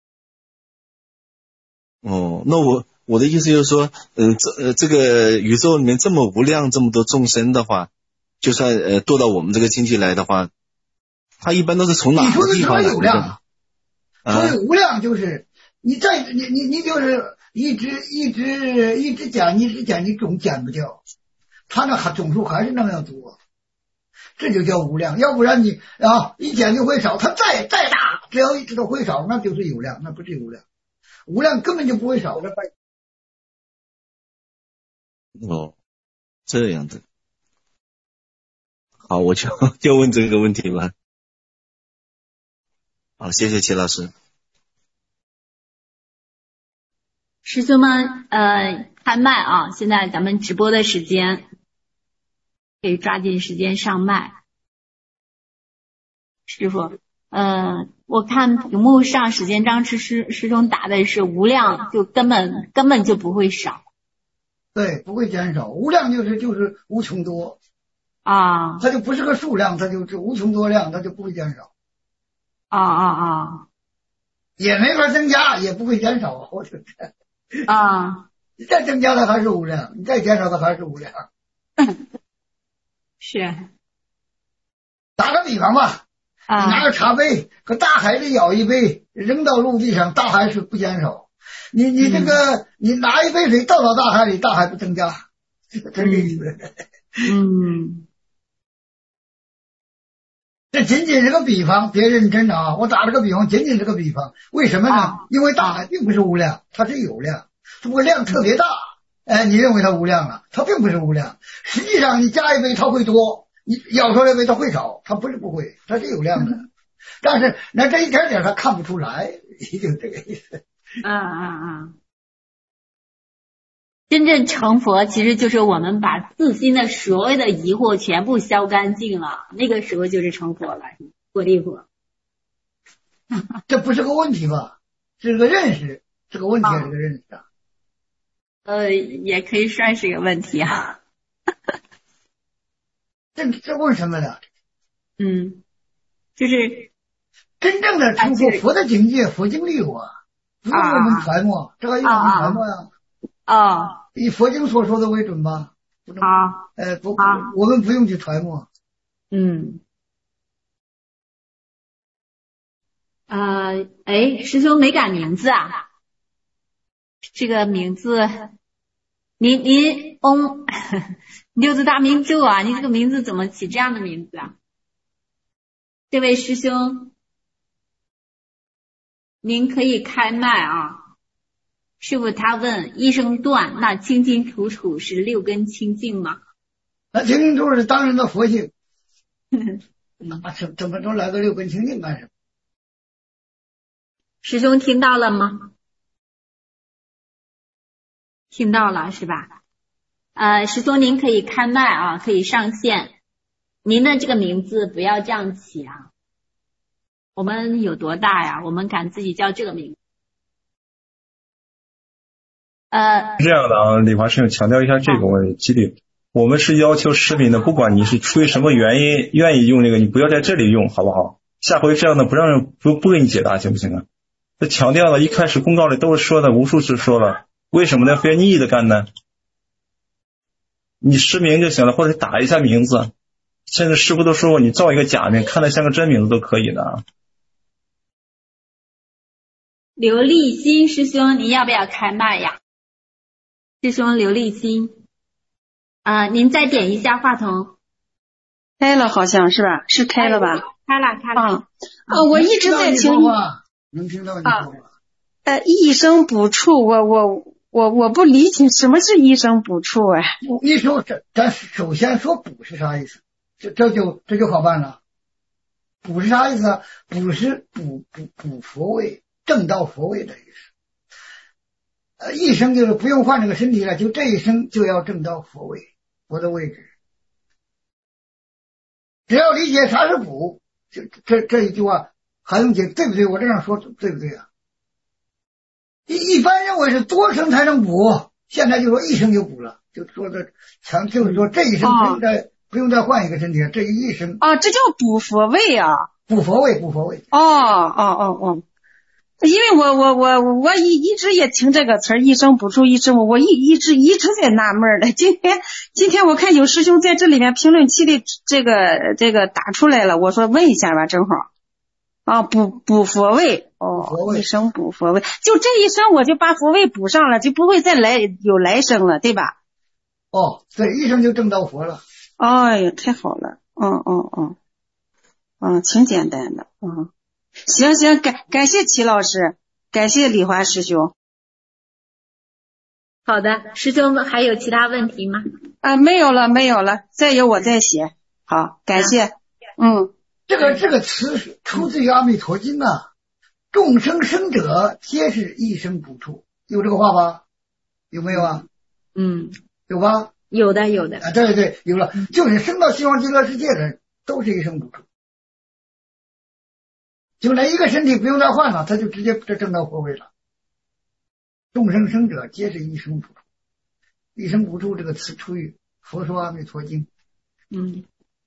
哦，那我。我的意思就是说，嗯，这呃这个宇宙里面这么无量这么多众生的话，就算呃堕到我们这个经济来的话，它一般都是从哪个地方来的？ 有量，所谓无量就是你再你你你就是一直一直一直减一直减，你总减不掉，它那还总数还是那么样多，这就叫无量。要不然你啊一减就会少，它再再大，只要一直都会少，那就是有量，那不是无量，无量根本就不会少的。 哦，这样子，好，我就就问这个问题吧。好，谢谢齐老师。 师兄们，呃，开麦啊！现在咱们直播的时间，可以抓紧时间上麦。师傅，呃，我看屏幕上时间章师师师兄答的是无量，就根本根本就不会少。 对，不会减少。无量就是就是无穷多啊， 它就不是个数量，它就是无穷多量，它就不会减少。 啊啊啊， 也没法增加，也不会减少啊，我觉得。 啊， 你再增加它还是无量，你再减少它还是无量。 是。 打个比方吧， 啊， 你拿个茶杯和大海里舀一杯扔到陆地上，大海是不减少。你你这个、嗯、你拿一杯水倒到大海里，大海不增加，这这个意思。 嗯， 这仅仅是个比方，别认真啊！我打了个比方，仅仅是个比方。为什么呢？啊、因为大海并不是无量，它是有量，只不过量特别大。哎，你认为它无量了，它并不是无量。实际上，你加一杯它会多，你舀出来一杯它会少，它不是不会，它是有量的。嗯、但是那这一点点它看不出来，就这个意思。 啊啊啊！真正成佛，其实就是我们把自心的所有的疑惑全部消干净了，那个时候就是成佛了，佛地佛。 这不是个问题吧？是个认识，这个问题还是个认识啊。 呃，也可以算是个问题啊。 这这问什么呢？ 嗯，就是真正的成佛，佛的境界，佛经里有啊，不用我们揣摩，这个用我们揣摩呀。 啊， 以佛经所说的为准吧。 好， 呃，不，我们不用去揣摩。 嗯。呃，哎，师兄没改名字啊？这个名字，您您嗡六字大明咒啊，您这个名字怎么起这样的名字啊？这位师兄，您可以开麦啊。师傅他问：一生断，那清清楚楚是六根清净吗？ 那清清楚楚是当然的佛性。那怎怎么能来个六根清净干什么？ 师兄听到了吗？听到了是吧？呃，师兄您可以开麦啊，可以上线。您的这个名字不要这样起啊。我们有多大呀？我们敢自己叫这个名字？呃， 这样的啊，李华师兄强调一下这个问题，记我们是要求市民的，不管你是出于什么原因愿意用这个，你不要在这里用，好不好？下回这样的不让人不不给你解答，行不行啊？这强调了，一开始公告里都是说的，无数次说了，为什么呢？非逆的干呢？你实名就行了，或者打一下名字，甚至师傅都说过，你造一个假名，看得像个真名字都可以的啊。 刘立新师兄，你要不要开麦呀？师兄刘立新，啊、呃，您再点一下话筒。 开了，好像是吧？是开了吧？ 开了，开了。 啊，啊，我一直在听。 能听到你说话。 呃，一生补处，我我我我不理解什么是一生补处啊？ 你说这，咱首先说补是啥意思？这这就这就好办了。补是啥意思啊？补是补补补佛位，正道佛位的意思。呃，一生就是不用换这个身体了，就这一生就要正到佛位，佛的位置。只要理解啥是补，这这这一句话还用解对不对？我这样说对不对啊？一一般认为是多生才能补，现在就说一生就补了，就说的强，就是说这一生不用再、哦、不用再换一个身体了，这一生啊，这叫补佛位啊， 补佛位，补佛位。 哦哦哦哦。因为我我我我一一直也听这个词儿，一生补处一生我我一一直一直在纳闷的。今天今天我看有师兄在这里面评论区里这个这个打出来了，我说问一下吧，正好啊，补补佛位哦，一生补佛位，就这一生我就把佛位补上了，就不会再来有来生了，对吧？ 哦，对，一生就正到佛了。 哎呀，太好了，嗯嗯嗯嗯，挺简单的，嗯。行行，感感谢齐老师，感谢李华师兄。 好的，师兄们还有其他问题吗？ 啊，没有了，没有了，再有我再写。好，感谢。嗯， 这个这个词出自于《阿弥陀经》啊，众生生者皆是一生补处，有这个话吧？有没有啊？ 嗯， 有吧？ 有的，有的。 啊，对对，有了，就是生到西方极乐世界的人都是一生补处。就那一个身体不用再换了，他就直接这正到佛位了。众生生者皆是一生补处， 一生无处这个词出于佛说阿弥陀经。 嗯，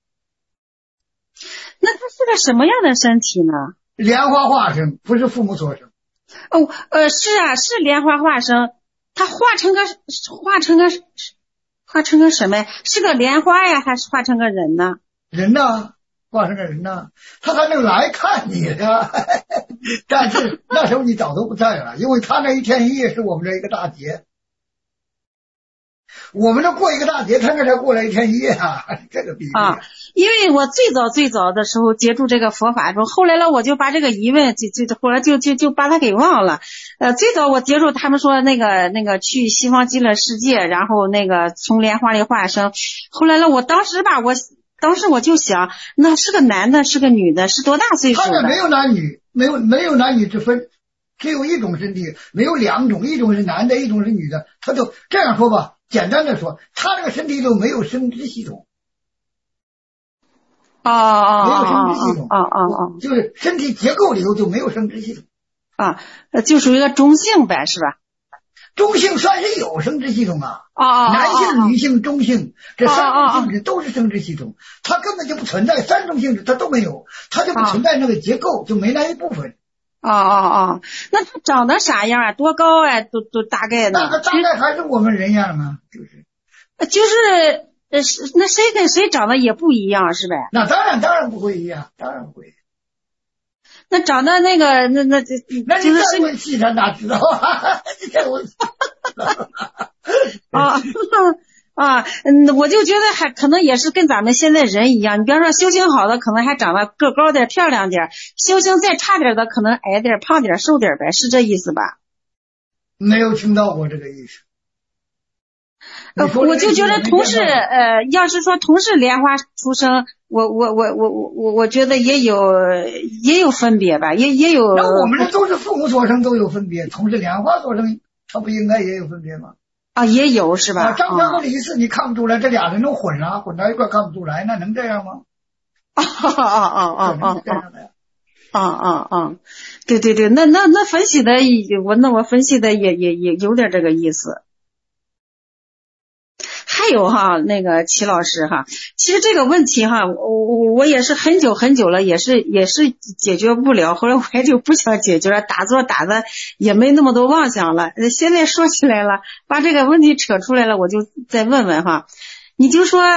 那他是个什么样的身体呢？ 莲花化身，不是父母所生。 哦，呃，是啊，是莲花化身，他化成个化成个化成个什么呀？是个莲花呀，还是化成个人呢？ 人呢？化成个人呢？他还能来看你呀？但是那时候你早都不在了，因为他那一天一夜是我们这一个大劫。我们这过一个大节，他那才过来一天一夜啊，这个比喻啊。因为我最早最早的时候接触这个佛法中，后来了我就把这个疑问就就后来就就就把它给忘了。呃，最早我接触他们说那个那个去西方极乐世界，然后那个从莲花里化身。后来了，我当时吧，我当时我就想，那是个男的，是个女的，是多大岁数的？ 他这没有男女，没有没有男女之分。只有一种身体，没有两种，一种是男的，一种是女的。他就这样说吧，简单的说，他这个身体里没有生殖系统。 哦哦没有生殖系统。 哦哦哦， 就是身体结构里头就没有生殖系统。 啊，就属于一个中性呗，是吧？ 中性算是有生殖系统啊。 哦哦。 男性、女性、中性，这三种性质都是生殖系统，它根本就不存在三种性质，它都没有，它就不存在那个结构，就没那一部分。 哦哦哦，那他长得啥样啊？多高啊？都都大概呢？ 那个大概还是我们人样啊，就是。 就是呃是那谁跟谁长得也不一样是呗？ 那当然当然不会一样，当然不会。 那长得那个那那这那你再问细他哪知道啊？你再问。 啊。啊，嗯，我就觉得还可能也是跟咱们现在人一样，你比方说修行好的可能还长得个高点漂亮点，修行再差点的可能矮点胖点瘦点呗，是这意思吧？ 没有听到过这个意思。 呃，我就觉得同是呃，要是说同是莲花出生，我我我我我我我觉得也有也有分别吧，也也有。 那我们这都是父母所生都有分别，同是莲花所生，他不应该也有分别吗？ 啊，也有是吧？ 啊，张三和李四你看不出来，这俩人都混了，混到一块看不出来，那能这样吗？ 啊啊啊啊啊啊啊啊！对对对，那那那分析的我那我分析的也也也有点这个意思。还有哈，那个齐老师哈，其实这个问题哈，我我我也是很久很久了，也是也是解决不了，后来我也就不想解决了，打坐打的也没那么多妄想了。现在说起来了，把这个问题扯出来了，我就再问问哈，你就说，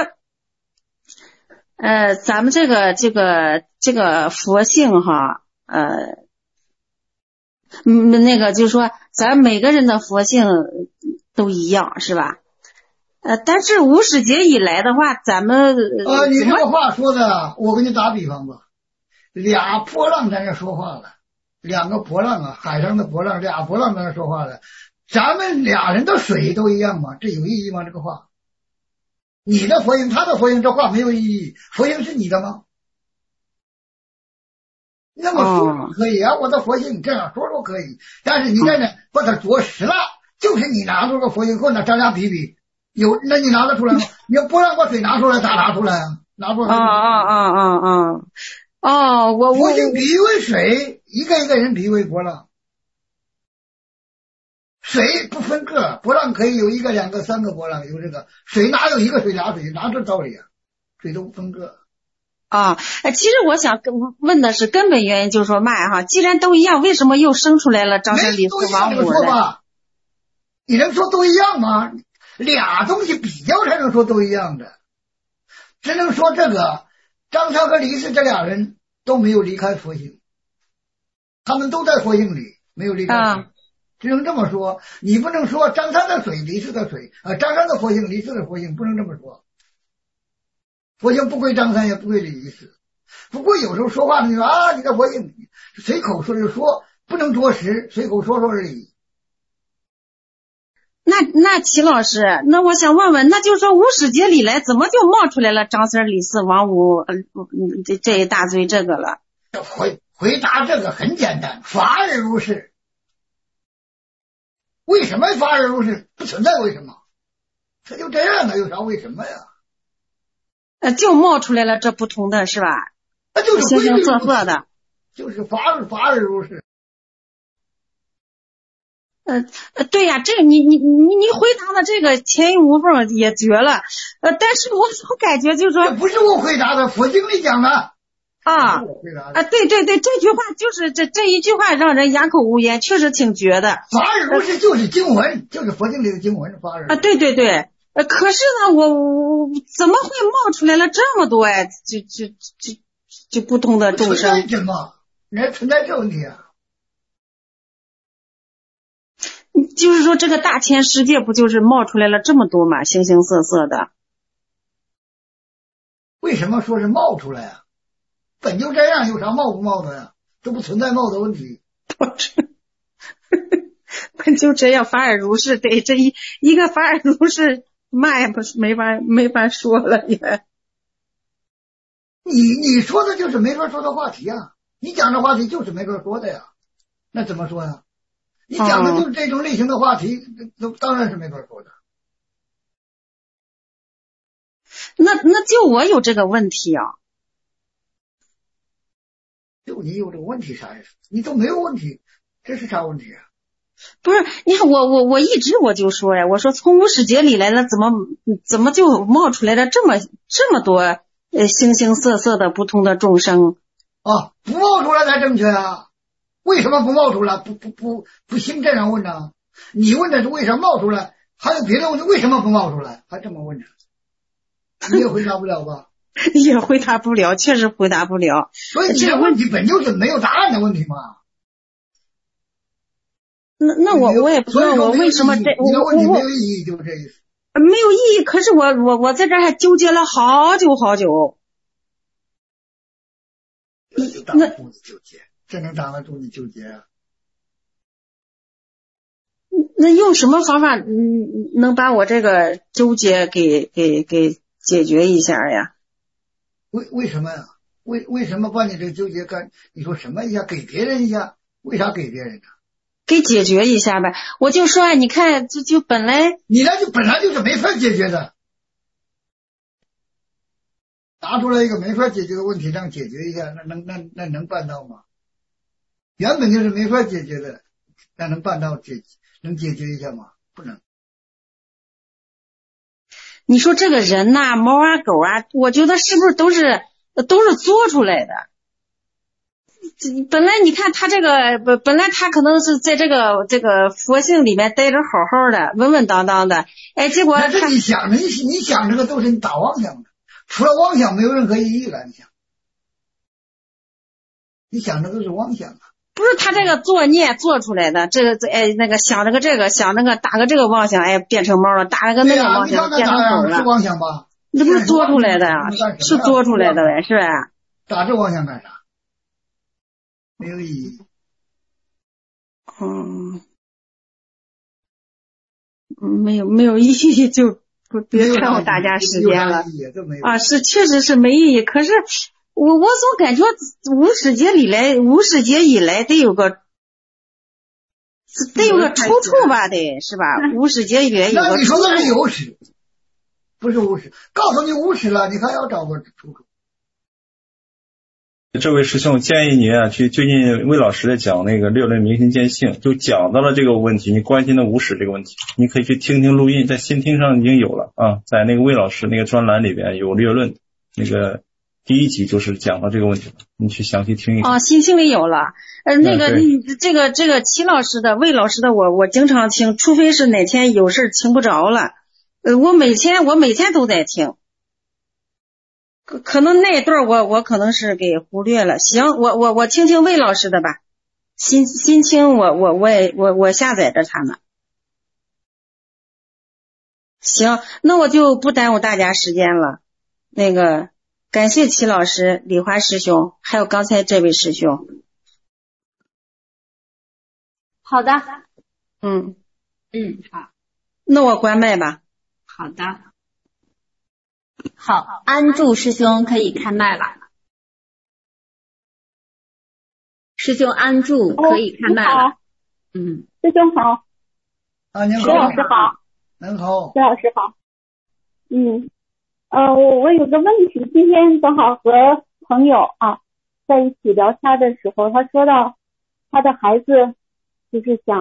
呃，咱们这个这个这个佛性哈，呃，嗯，那个就是说，咱每个人的佛性都一样，是吧？呃，但是无始劫以来的话，咱们呃，你这个话说的，我给你打比方吧，俩波浪在那说话了，两个波浪啊，海上的波浪，俩波浪在那说话了，咱们俩人的水都一样吗？这有意义吗？这个话，你的佛性，他的佛性，这话没有意义，佛性是你的吗？那么说可以啊，我的佛性这样说说可以，但是你在那把它着实了，就是你拿出个佛性，或者咱俩比比。有，那你拿得出来吗？你要不让把水拿出来，咋拿出来啊？拿不出来。 啊啊啊啊啊！哦，我我佛性比喻为水，一个一个人比喻为波浪。水不分个，波浪可以有一个、两个、三个波浪，有这个水哪有一个水俩水，哪这道理啊？水都不分个。 啊，其实我想问的是根本原因，就是说嘛哈，既然都一样，为什么又生出来了张三李四王五呢？ 你能说都一样吗？俩东西比较才能说都一样的，只能说这个张三和李四这俩人都没有离开佛性，他们都在佛性里，没有离开佛性，只能这么说。你不能说张三的水，李四的水啊，张三的佛性，李四的佛性，不能这么说。佛性不归张三，也不归李四。不过有时候说话你说啊，你的佛性随口说就说，不能着实，随口说说而已。 那那齐老师，那我想问问，那就是说无始劫以来怎么就冒出来了张三李四王五呃这这一大堆这个了？ 回回答这个很简单，法而如是。为什么法而如是？不存在为什么，他就这样了，有啥为什么呀？ 呃，就冒出来了这不同的是吧？ 那就是形形色色的， 就是法而法而如是。 呃呃，对呀，这个你你你你回答的这个天衣无缝也绝了，呃，但是我总感觉就是说， 这不是我回答的，佛经里讲的啊啊，对对对，这句话就是这这一句话让人哑口无言，确实挺绝的。 法尔如是就是经文，就是佛经里的经文，法尔啊，对对对，呃，可是呢，我我怎么会冒出来了这么多呀？就就就就不同的众生， 存在什么？人家存在这问题啊。 就是说，这个大千世界不就是冒出来了这么多嘛，形形色色的。 为什么说是冒出来啊？本就这样，有啥冒不冒的呀？这不存在冒的问题。 本就这样，法尔如是，对，这一一个法尔如是，嘛也不是没法没法说了也。 你你说的就是没法说的话题啊！你讲的话题就是没法说的呀，那怎么说呀？你讲的就是这种类型的话题，那、哦、当然是没法说的。 那那就我有这个问题啊。 就你有这个问题啥意思？你都没有问题，这是啥问题啊？ 不是，你看我我我一直我就说呀，我说从无始劫里来了，怎么怎么就冒出来了这么这么多呃形形色色的不同的众生啊？不冒出来才正确啊！为什么不冒出来？不不不不兴这样问呢？你问的是为什么冒出来，还有别的问题，为什么不冒出来？还这么问着，你也回答不了吧？ 也回答不了，确实回答不了。 所以你这问题本就是没有答案的问题嘛。 那那我我也不知道我为什么这你的问题没有意义，就这意思。 没有意义，可是我我我在这还纠结了好久好久。 这挡得住你纠结，这能挡得住你纠结啊？ 那用什么方法嗯能把我这个纠结给给给解决一下呀？ 为为什么呀？为为什么把你这个纠结干？你说什么一下给别人一下？为啥给别人呢？ 给解决一下呗。我就说你看，就就本来你那就本来就是没法解决的，拿出来一个没法解决的问题让解决一下，那能那那能办到吗？原本就是没法解决的，那能办到解能解决一下吗？不能。 你说这个人呐、啊，猫啊狗啊，我觉得是不是都是都是做出来的？本来你看他这个本本来他可能是在这个这个佛性里面待着好好的稳稳当当的，哎，结果他你想着你你想这个都是你打妄想的，除了妄想没有任何意义了。你想，你想的都是妄想啊。 不是他这个作孽做出来的，这个哎那个想这个这个想那个打个这个妄想，哎变成猫了，打了个那个妄想变成狗了， 是妄想吧？ 那不是做出来的呀、啊？是做出来的呗，是吧？ 打这妄想干啥？没有意义。 嗯，没有没有意义就不别耽误大家时间了啊！是确实是没意义，可是我我总感觉无始劫以来，无始劫以来得有个得有个出处吧，得是吧？无始劫以来有个出处。 那你说的是有始，不是无始。告诉你无始了，你还要找个出处。 这位师兄建议你啊，去最近魏老师在讲那个六论明心见性，就讲到了这个问题，你关心的无始这个问题，你可以去听听录音，在新听上已经有了啊，在那个魏老师那个专栏里边有略论，那个第一集就是讲到这个问题了，你去详细听一听。 哦，新听里有了，呃，那个你这个这个齐老师的、魏老师的我，我我经常听，除非是哪天有事听不着了，呃，我每天我每天都在听。可可能那一段我我可能是给忽略了，行，我我我听听魏老师的吧，新新听我我我也我我下载着他呢。行，那我就不耽误大家时间了。那个感谢齐老师、李华师兄，还有刚才这位师兄。 好的。 嗯嗯，好。 那我关麦吧。 好的。好，安住师兄可以开麦了。师兄安住可以开麦了。 哦、 嗯， 师兄好。 啊，您好。 徐老师好。 您好。 徐老师好。嗯，呃，我我有个问题，今天正好和朋友啊在一起聊天的时候，他说到他的孩子就是想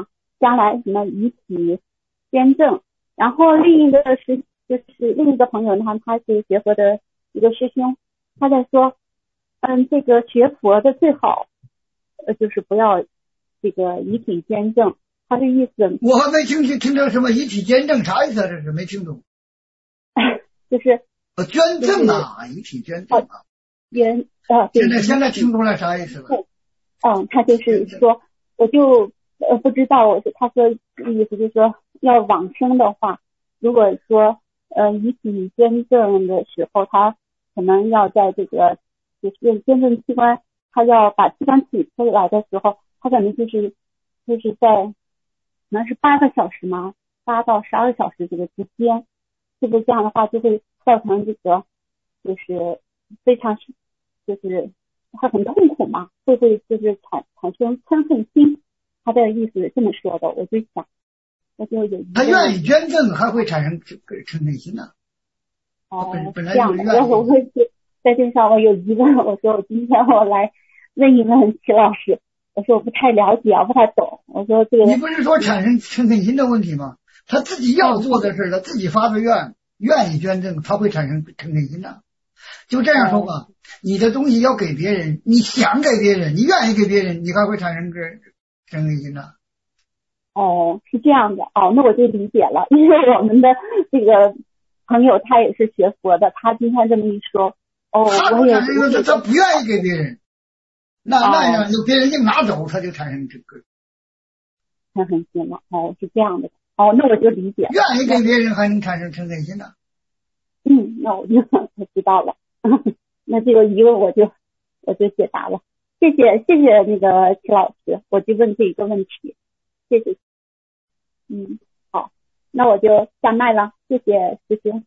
将来什么遗体捐赠。然后另一个是就是另一个朋友呢，他是学佛的一个师兄，他在说，嗯，这个学佛的最好呃就是不要这个遗体捐赠。他的意思， 我还没听清听成什么遗体捐赠，啥意思啊？这是没听懂。 就是呃捐赠啊，遗体捐赠啊。 捐呃， 现在现在听出来啥意思了？ 嗯，他就是说，我就呃不知道，我他说意思就是说，要往生的话，如果说呃遗体捐赠的时候，他可能要在这个就是捐赠器官，他要把器官取出来的时候，他可能就是就是在可能是八个小时嘛，八到十二个小时这个之间，是不是这样的话就会造成这个就是非常就是他很痛苦嘛，会不会就是产产生嗔恨心？他的意思这么说的，我就想，我就有他愿意捐赠，还会产生嗔恨心呢。 哦， 本本来这样的，然后我会在这上我有疑问，我说我今天我来问一问齐老师，我说我不太了解啊，不太懂，我说这个你不是说产生嗔恨心的问题吗？他自己要做的事，他自己发的愿，愿意捐赠，他会产生嗔恨心的。就这样说吧，你的东西要给别人，你想给别人，你愿意给别人，你还会产生这嗔恨心呢。 哦，是这样的，哦，那我就理解了，因为我们的这个朋友他也是学佛的，他今天这么一说，哦，我也他他不愿意给别人，那那样就别人硬拿走，他就产生这个嗔恨心了。哦，是这样的，哦，那我就理解了。 愿意给别人还能产生嗔恨心呢。 嗯，那我就我知道了。那这个疑问我就我就解答了，谢谢谢谢那个齐老师，我就问这一个问题，谢谢。嗯，好，那我就下麦了，谢谢师兄。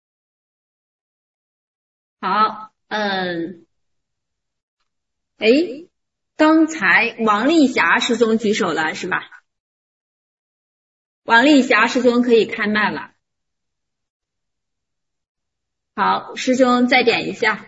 好，嗯，哎，刚才王丽霞师兄举手了是吧？王丽霞师兄可以开麦了。好，师兄再点一下。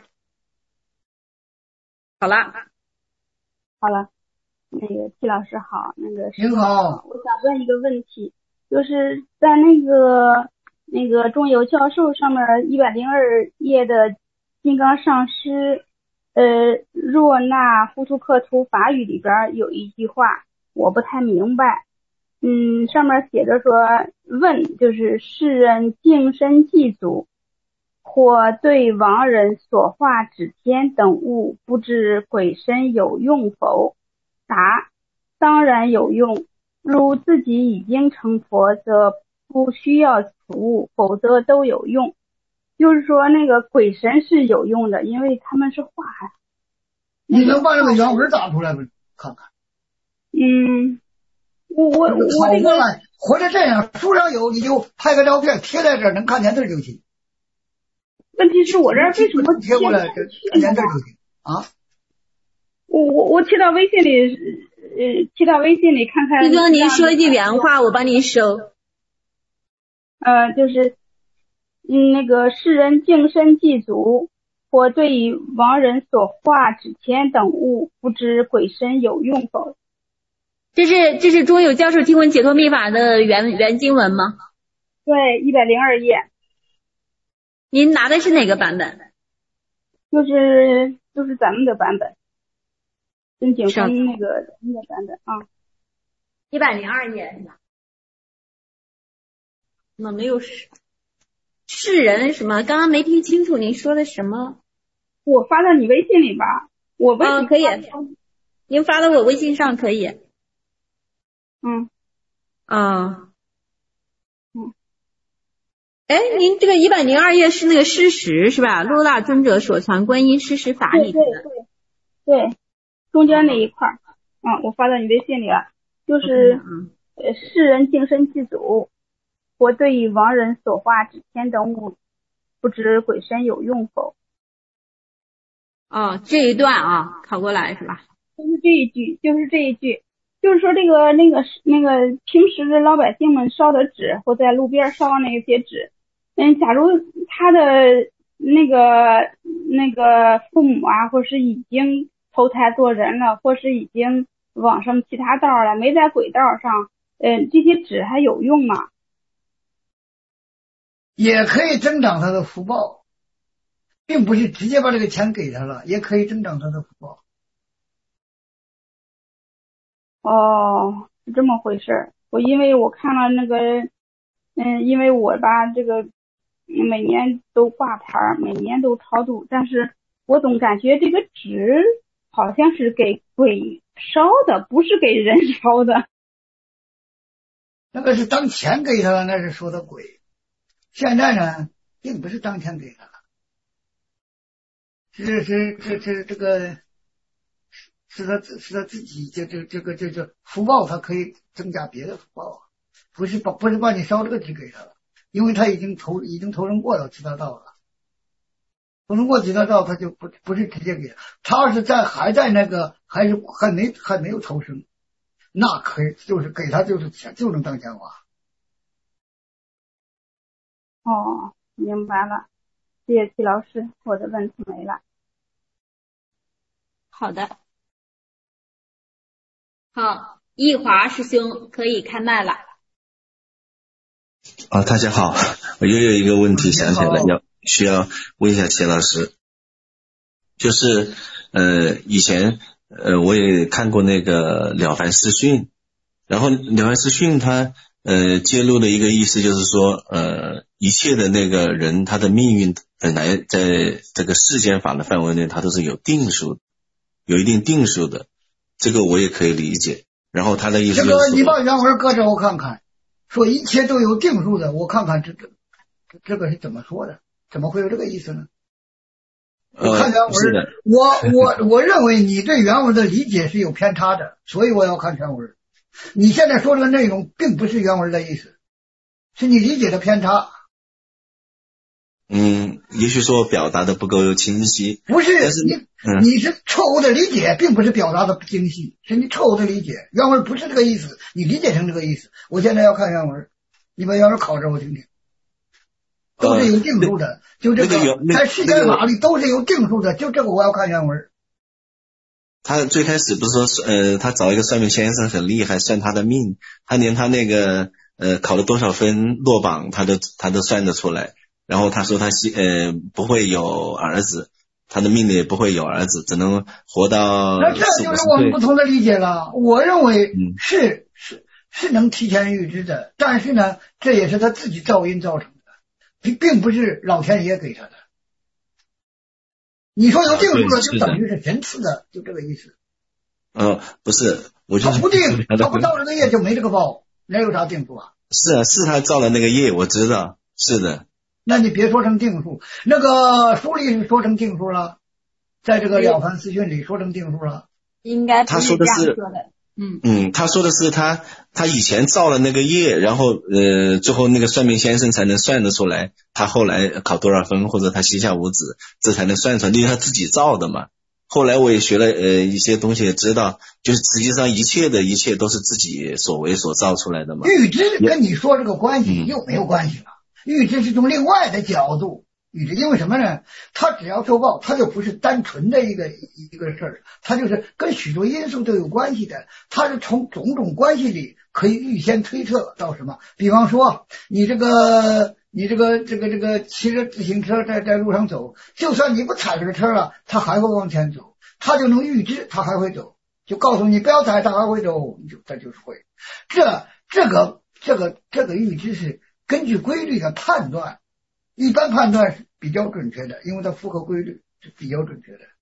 好了， 好了，那个季老师好，那个您好， 我想问一个问题，就是在那个那个中游教授上面一百零二页的金刚上师呃若那呼图克图法语里边有一句话我不太明白，嗯，上面写着说问就是世人净身祭祖，或对亡人所化指天等物不知鬼身有用否？答：当然有用，如自己已经成佛则不需要此物，否则都有用。就是说那个鬼神是有用的，因为他们是化。 你能把这个原文打出来不？看看。 嗯，我我我这个或者这样，书上有你就拍个照片贴在这儿，能看见字就行。 问题是我这儿为什么贴过来？看见字就行啊。 我我我贴到微信里，呃，贴到微信里看看。 师兄，您说一句原话，我帮您收。 呃，就是，嗯，那个世人净身祭祖，或对于亡人所化指天等物，不知鬼身有用否？ 这是这是中有教授听闻解脱密法的原原经文吗？ 对，一百零二页。 您拿的是哪个版本？ 就是就是咱们的版本。跟景峰那个那个版本啊， 一百零二页是吧？怎么没有是是人什么？刚刚没听清楚您说的什么？ 我发到你微信里吧，我微信、 哦、可以，您发到我微信上可以。 嗯， 啊， 嗯， 哎，您这个一百零二页是那个施食是吧？洛大尊者所传观音施食法里面的。对对对。对中间那一块儿，嗯，我发到你微信里了，就是呃，世人净身祭祖，或对于亡人所化指天等物，不知鬼身有用否？ 哦，这一段啊，考过来是吧？ 就是这一句，就是这一句，就是说这个那个那个平时的老百姓们烧的纸，或在路边烧那些纸，嗯，假如他的那个那个父母啊，或是已经投胎做人了，或是已经往上其他道了，没在轨道上， 呃，这些纸还有用吗？ 也可以增长他的福报，并不是直接把这个钱给他了，也可以增长他的福报。 哦，是这么回事儿。我因为我看了那个，嗯，因为我吧这个每年都挂牌，每年都超度，但是我总感觉这个纸好像是给鬼烧的，不是给人烧的。 那个是当钱给他了，那是说的鬼。现在呢，并不是当钱给他了，是是这这这个是他是他自己这这这个这这福报，他可以增加别的福报，不是把不是把你烧这个纸给他了，因为他已经投已经投生过了其他道了，投生过其他道他就不不是直接给他，他要是在还在那个还是还没还没有投生，那可以就是给他就是钱就能当钱花。 哦，明白了，谢谢齐老师，我的问题没了。 好的，好，易华师兄可以开麦了。 啊，大家好，我又有一个问题想起来了，要需要问一下齐老师，就是呃以前呃我也看过那个了凡四训，然后了凡四训它呃揭露的一个意思就是说呃一切的那个人他的命运本来在这个世间法的范围内他都是有定数，有一定定数的，这个我也可以理解。然后他的意思就是说， 这个你把原文搁这我看看，说一切都有定数的，我看看这这这个是怎么说的，怎么会有这个意思呢？我看原文， 呃、 我我我认为你对原文的理解是有偏差的，所以我要看全文。你现在说这个内容并不是原文的意思，是你理解的偏差。 嗯，也许说表达的不够清晰。 不是， 但是你、嗯、你是错误的理解，并不是表达的不清晰，是你错误的理解。原文不是这个意思，你理解成这个意思。我现在要看原文，你把原文考着我听听，都是有定数的，呃、就这个、那个、在世间法里都是有定数的，就这个我要看原文。 他最开始不是说呃，他找一个算命先生很厉害，算他的命，他连他那个呃考了多少分落榜，他都他都算得出来。然后他说他呃不会有儿子，他的命里也不会有儿子，只能活到那这就是我们不同的理解了。我认为是、嗯、是是能提前预知的，但是呢，这也是他自己造因造成的，并并不是老天爷给他的。你说有定数的，就等于是神赐的，就这个意思。 呃，不是，我就他不定，他不造这个业就没这个报，哪有啥定数啊？ 是啊，是他造了那个业，我知道，是的。 那你别说成定数，那个书里是说成定数了，在这个了凡四训里说成定数了。 应该不是这样说的。 嗯嗯，他说的是他他以前造了那个业，然后呃最后那个算命先生才能算得出来他后来考多少分，或者他膝下无子，这才能算出来，因为他自己造的嘛。后来我也学了呃一些东西，也知道就是实际上一切的一切都是自己所为所造出来的嘛。 预知跟你说这个关系又没有关系了。嗯，预知是从另外的角度预知，因为什么呢？它只要受报，它就不是单纯的一个一个事儿，它就是跟许多因素都有关系的。它是从种种关系里可以预先推测到什么。比方说，你这个你这个这个这个骑着自行车在在路上走，就算你不踩着车了，它还会往前走，它就能预知它还会走，就告诉你不要踩，它还会走，你就它就是会。这这个这个这个预知是根据规律的判断，一般判断是比较准确的，因为它符合规律，是比较准确的。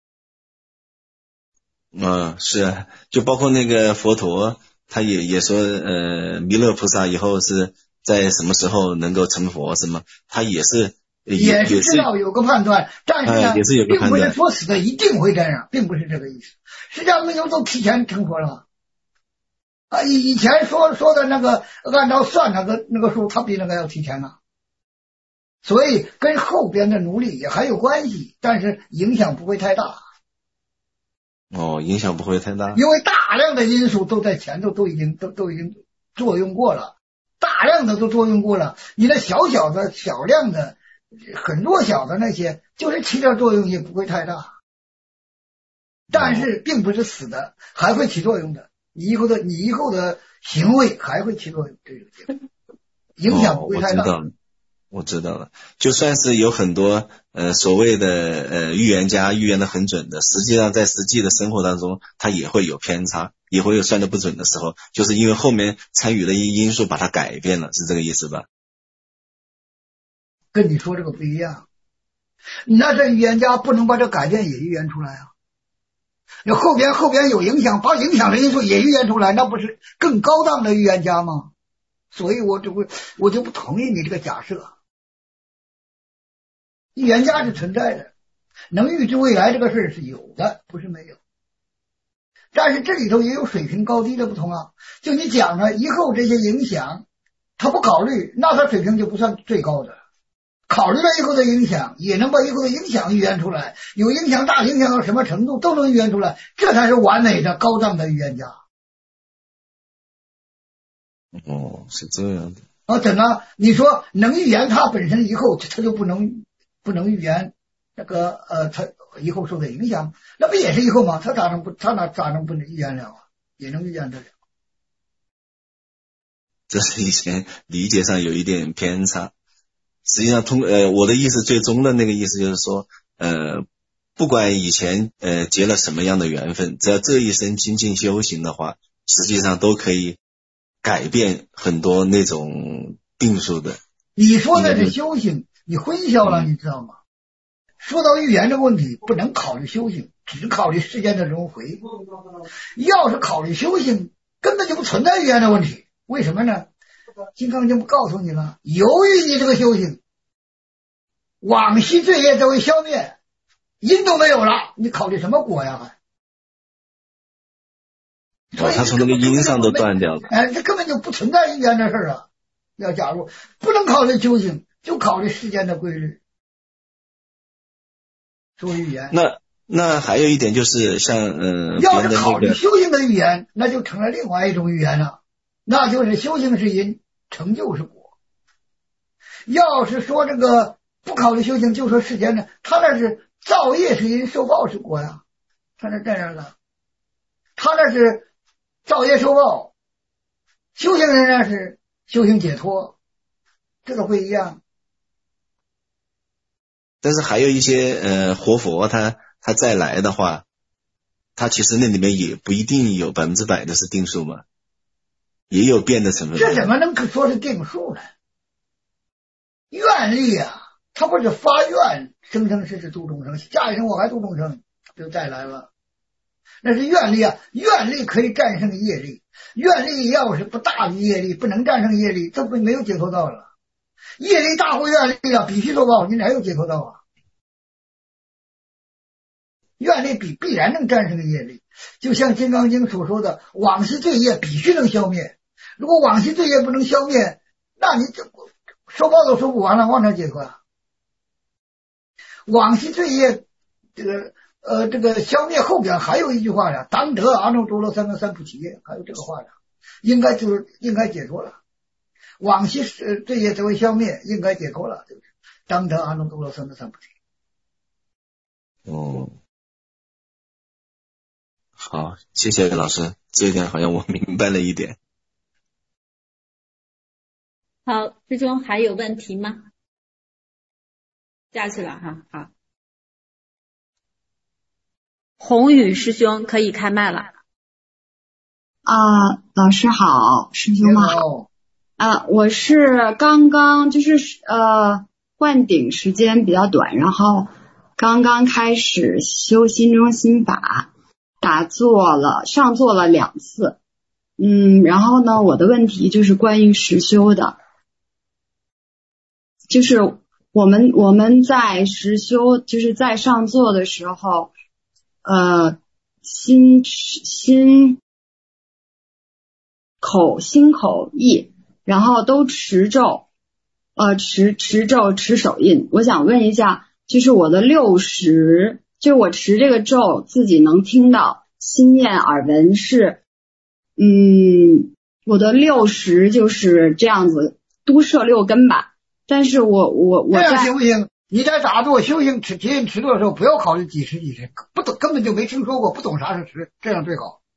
嗯，是，就包括那个佛陀，他也也说，呃，弥勒菩萨以后是在什么时候能够成佛，什么，他也是也是知道有个判断，但是呢， 呃、也是有个判断， 并不是说死的一定会这样，并不是这个意思。实际上，没有都提前成佛了。啊，以以前说说的那个按照算那个那个数，他比那个要提前了，所以跟后边的努力也还有关系，但是影响不会太大。 哦，影响不会太大， 因为大量的因素都在前头都已经都都已经作用过了，大量的都作用过了，你的小小的小量的很弱小的那些，就是起点作用也不会太大，但是并不是死的，还会起作用的。 你以后的你以后的行为还会起作用，这个结果影响不会太大。 哦，我知道了，我知道了。就算是有很多呃所谓的呃预言家预言的很准的，实际上在实际的生活当中，它也会有偏差，也会有算的不准的时候，就是因为后面参与的一因素把它改变了，是这个意思吧？ 跟你说这个不一样，那这预言家不能把这改变也预言出来啊。那后边后边有影响，把影响的因素也预言出来，那不是更高档的预言家吗？所以我就会我就不同意你这个假设。预言家是存在的，能预知未来这个事是有的，不是没有。但是这里头也有水平高低的不同啊。就你讲了以后这些影响，他不考虑，那他水平就不算最高的。考虑了以后的影响，也能把以后的影响预言出来，有影响大，影响到什么程度都能预言出来，这才是完美的高档的预言家。 哦，是这样的。 啊，怎么？你说能预言他本身以后，他就不能不能预言那个呃，他以后受的影响？那不也是以后吗？他咋能不他哪咋能不能预言了啊？也能预言得了。 这是以前理解上有一点偏差。实际上通呃我的意思最终的那个意思就是说呃不管以前呃结了什么样的缘分，只要这一生精进修行的话，实际上都可以改变很多那种定数的。 你说的是修行，你混淆了，你知道吗？说到预言这个问题，不能考虑修行，只考虑世间的轮回。要是考虑修行，根本就不存在预言的问题。为什么呢？金刚经不告诉你了，由于你这个修行，往昔罪业都会消灭，因都没有了，你考虑什么果呀？ 哦，他从那个因上都断掉了。 哎，这根本就不存在预言的事啊！要假如不能考虑修行，就考虑世间的规律，说预言。 那那还有一点就是像呃， 要是考虑修行的预言，那就成了另外一种预言了，那就是修行是因，成就是果。要是说这个不考虑修行，就说世间的，他那是造业是因，受报是果呀，他那这样的，他那是造业受报，修行人那是修行解脱，这个不一样。 但是还有一些呃活佛他他再来的话，他其实那里面也不一定有百分之百的是定数嘛，也有变的成分。 这怎么能说是定数呢？愿力啊，他不是发愿生生世世度众生，下一生我还度众生，就再来了。那是愿力啊，愿力可以战胜业力，愿力要是不大于业力，不能战胜业力，这不没有解脱道了。业力大过愿力啊，必须受报，你哪有解脱道啊？愿力比必然能战胜业力，就像《金刚经》所说的，往昔罪业必须能消灭。如果往昔罪业不能消灭，那你这受报都受不完了，往哪解脱啊？往昔罪业这个呃这个消灭后边还有一句话呀，当得阿耨多罗三藐三菩提，还有这个话呀，应该就是应该解脱了。往昔罪业则为消灭，应该解脱了，就是当得阿耨多罗三藐三菩提。 哦。好，谢谢老师，这一点好像我明白了一点。 好，之中还有问题吗？下去了哈，好。宏宇师兄可以开麦了。 啊，老师好，师兄们好。啊，我是刚刚就是呃灌顶时间比较短，然后刚刚开始修心中心法。打坐了，上座了两次，嗯，然后呢，我的问题就是关于实修的，就是我们我们在实修，就是在上座的时候，呃，心心口心口意，然后都持咒，呃，持持咒持手印。我想问一下，就是我的六十。就我持这个咒，自己能听到，心念耳闻是，嗯，我的六十就是这样子，都摄六根吧。但是我我我这样行不行？你在打坐修行持接近持咒的时候，不要考虑几十几十，不懂根本就没听说过，不懂啥是持，这样最好。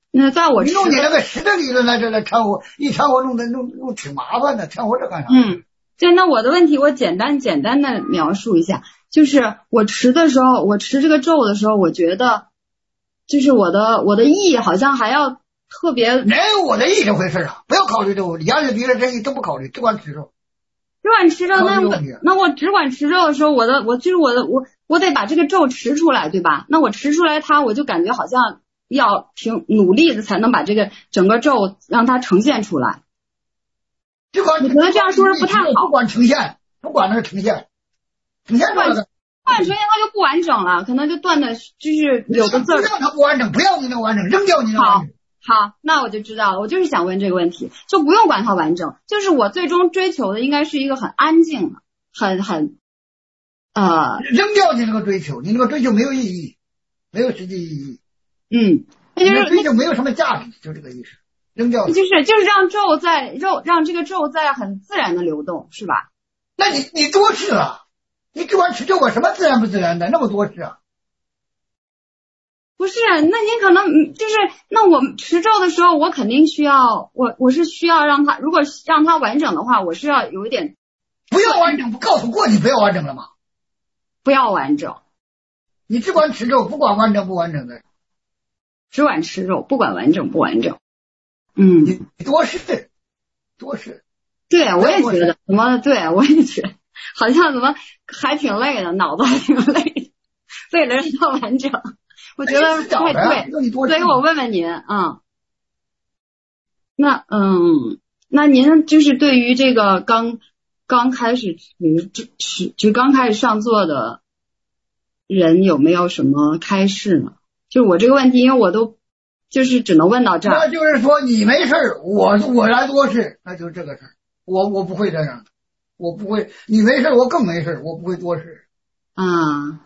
那在我你用你那个实的理论来这来掺和，一掺和弄得弄弄挺麻烦的，掺和这干啥？ 嗯，对，那我的问题我简单简单的描述一下，就是我持的时候，我持这个咒的时候，我觉得就是我的我的意好像还要特别， 没有我的意这回事啊，不要考虑这个，牙里鼻子这意都不考虑，只管持咒。 只管持咒，那我那我只管持咒的时候，我的我就是我的我我得把这个咒持出来，对吧？那我持出来它，我就感觉好像要挺努力的才能把这个整个咒让它呈现出来。 只管你可能这样说是不太好， 不管呈现，不管那个呈现，呈现出来的， 不管呈现它就不完整了，可能就断的，就是有的字不让它不完整，不要你那完整，扔掉你那完整。 好，那我就知道了，我就是想问这个问题，就不用管它完整，就是我最终追求的应该是一个很安静的，很很呃， 扔掉你那个追求，你那个追求没有意义，没有实际意义。 嗯，那就是追求没有什么价值，就这个意思。扔掉就是就是让咒在肉让这个咒在很自然的流动，是吧？ 那你你多事了，你只管持咒管什么自然不自然的，那么多事啊。 不是，那您可能就是那我持咒的时候，我肯定需要我我是需要让它，如果让它完整的话，我是要有一点不要完整，不告诉过你不要完整了吗？ 不要完整， 你只管持咒，不管完整不完整的， 只管持咒，不管完整不完整。嗯， 你多事多事， 对我也觉得怎么对我也觉得好像怎么还挺累的，脑子还挺累的，为了让它完整。我觉得不太对，所以我问问您，嗯，那嗯，那您就是对于这个刚刚开始持就刚开始上座的人有没有什么开示呢？就我这个问题，因为我都就是只能问到这儿。 那就是说你没事，我我来多事，那就是这个事儿。我我不会这样，我不会，你没事，我更没事，我不会多事。 嗯。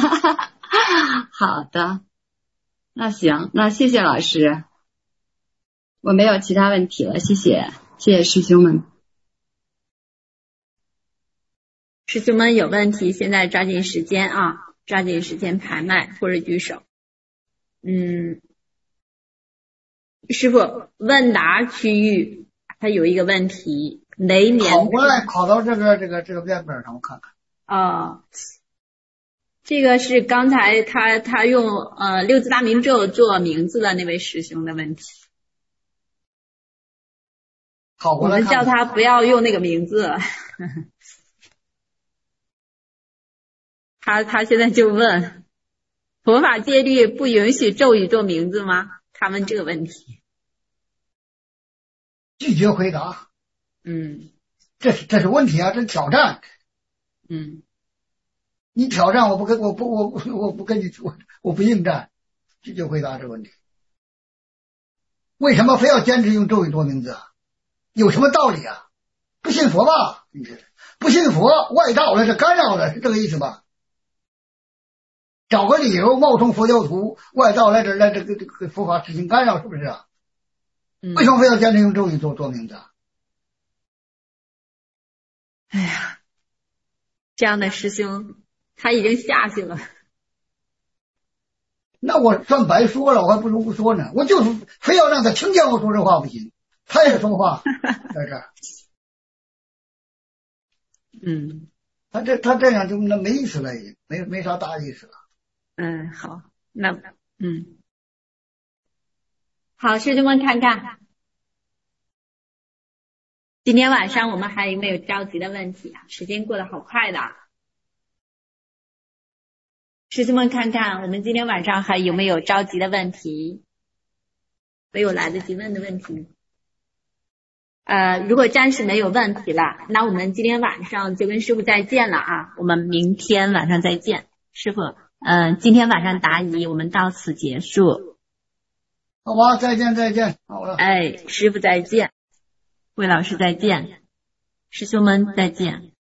好的，那行，那谢谢老师，我没有其他问题了，谢谢，谢谢师兄们。 师兄们有问题，现在抓紧时间啊，抓紧时间排麦或者举手。嗯，师傅，问答区域它有一个问题，雷年考过来，考到这个这个这个面本上，我看看。 哦。这个是刚才他他用呃六字大明咒做名字的那位师兄的问题。 好， 我们叫他不要用那个名字。他他现在就问，佛法戒律不允许咒语做名字吗？他问这个问题。 拒绝回答。 嗯， 这是这是问题啊，这是挑战。 嗯。 你挑战我不跟我不我我不跟你我我不应战，拒绝回答这个问题。为什么非要坚持用咒语做名字啊？有什么道理啊？不信佛吧？你这不信佛，外道了，是干扰了，是这个意思吧？找个理由冒充佛教徒，外道来这来这个这个佛法实行干扰，是不是啊？ 嗯、 为什么非要坚持用咒语做做名字啊？ 哎呀，这样的师兄。他已经下去了， 那我算白说了，我还不如不说呢。我就是非要让他听见我说这话不行，他也说话在这儿。 嗯， 他这他这样就那没意思了，也没没啥大意思了。 嗯，好，那嗯，好，师兄们看看，今天晚上我们还有没有着急的问题啊？时间过得好快的。师兄们看看，我们今天晚上还有没有着急的问题？没有来得及问的问题。呃，如果暂时没有问题了，那我们今天晚上就跟师傅再见了啊！我们明天晚上再见，师傅。嗯、呃，今天晚上答疑我们到此结束。 好吧，再见再见，好了。 哎，师傅再见，魏老师再见，师兄们再见。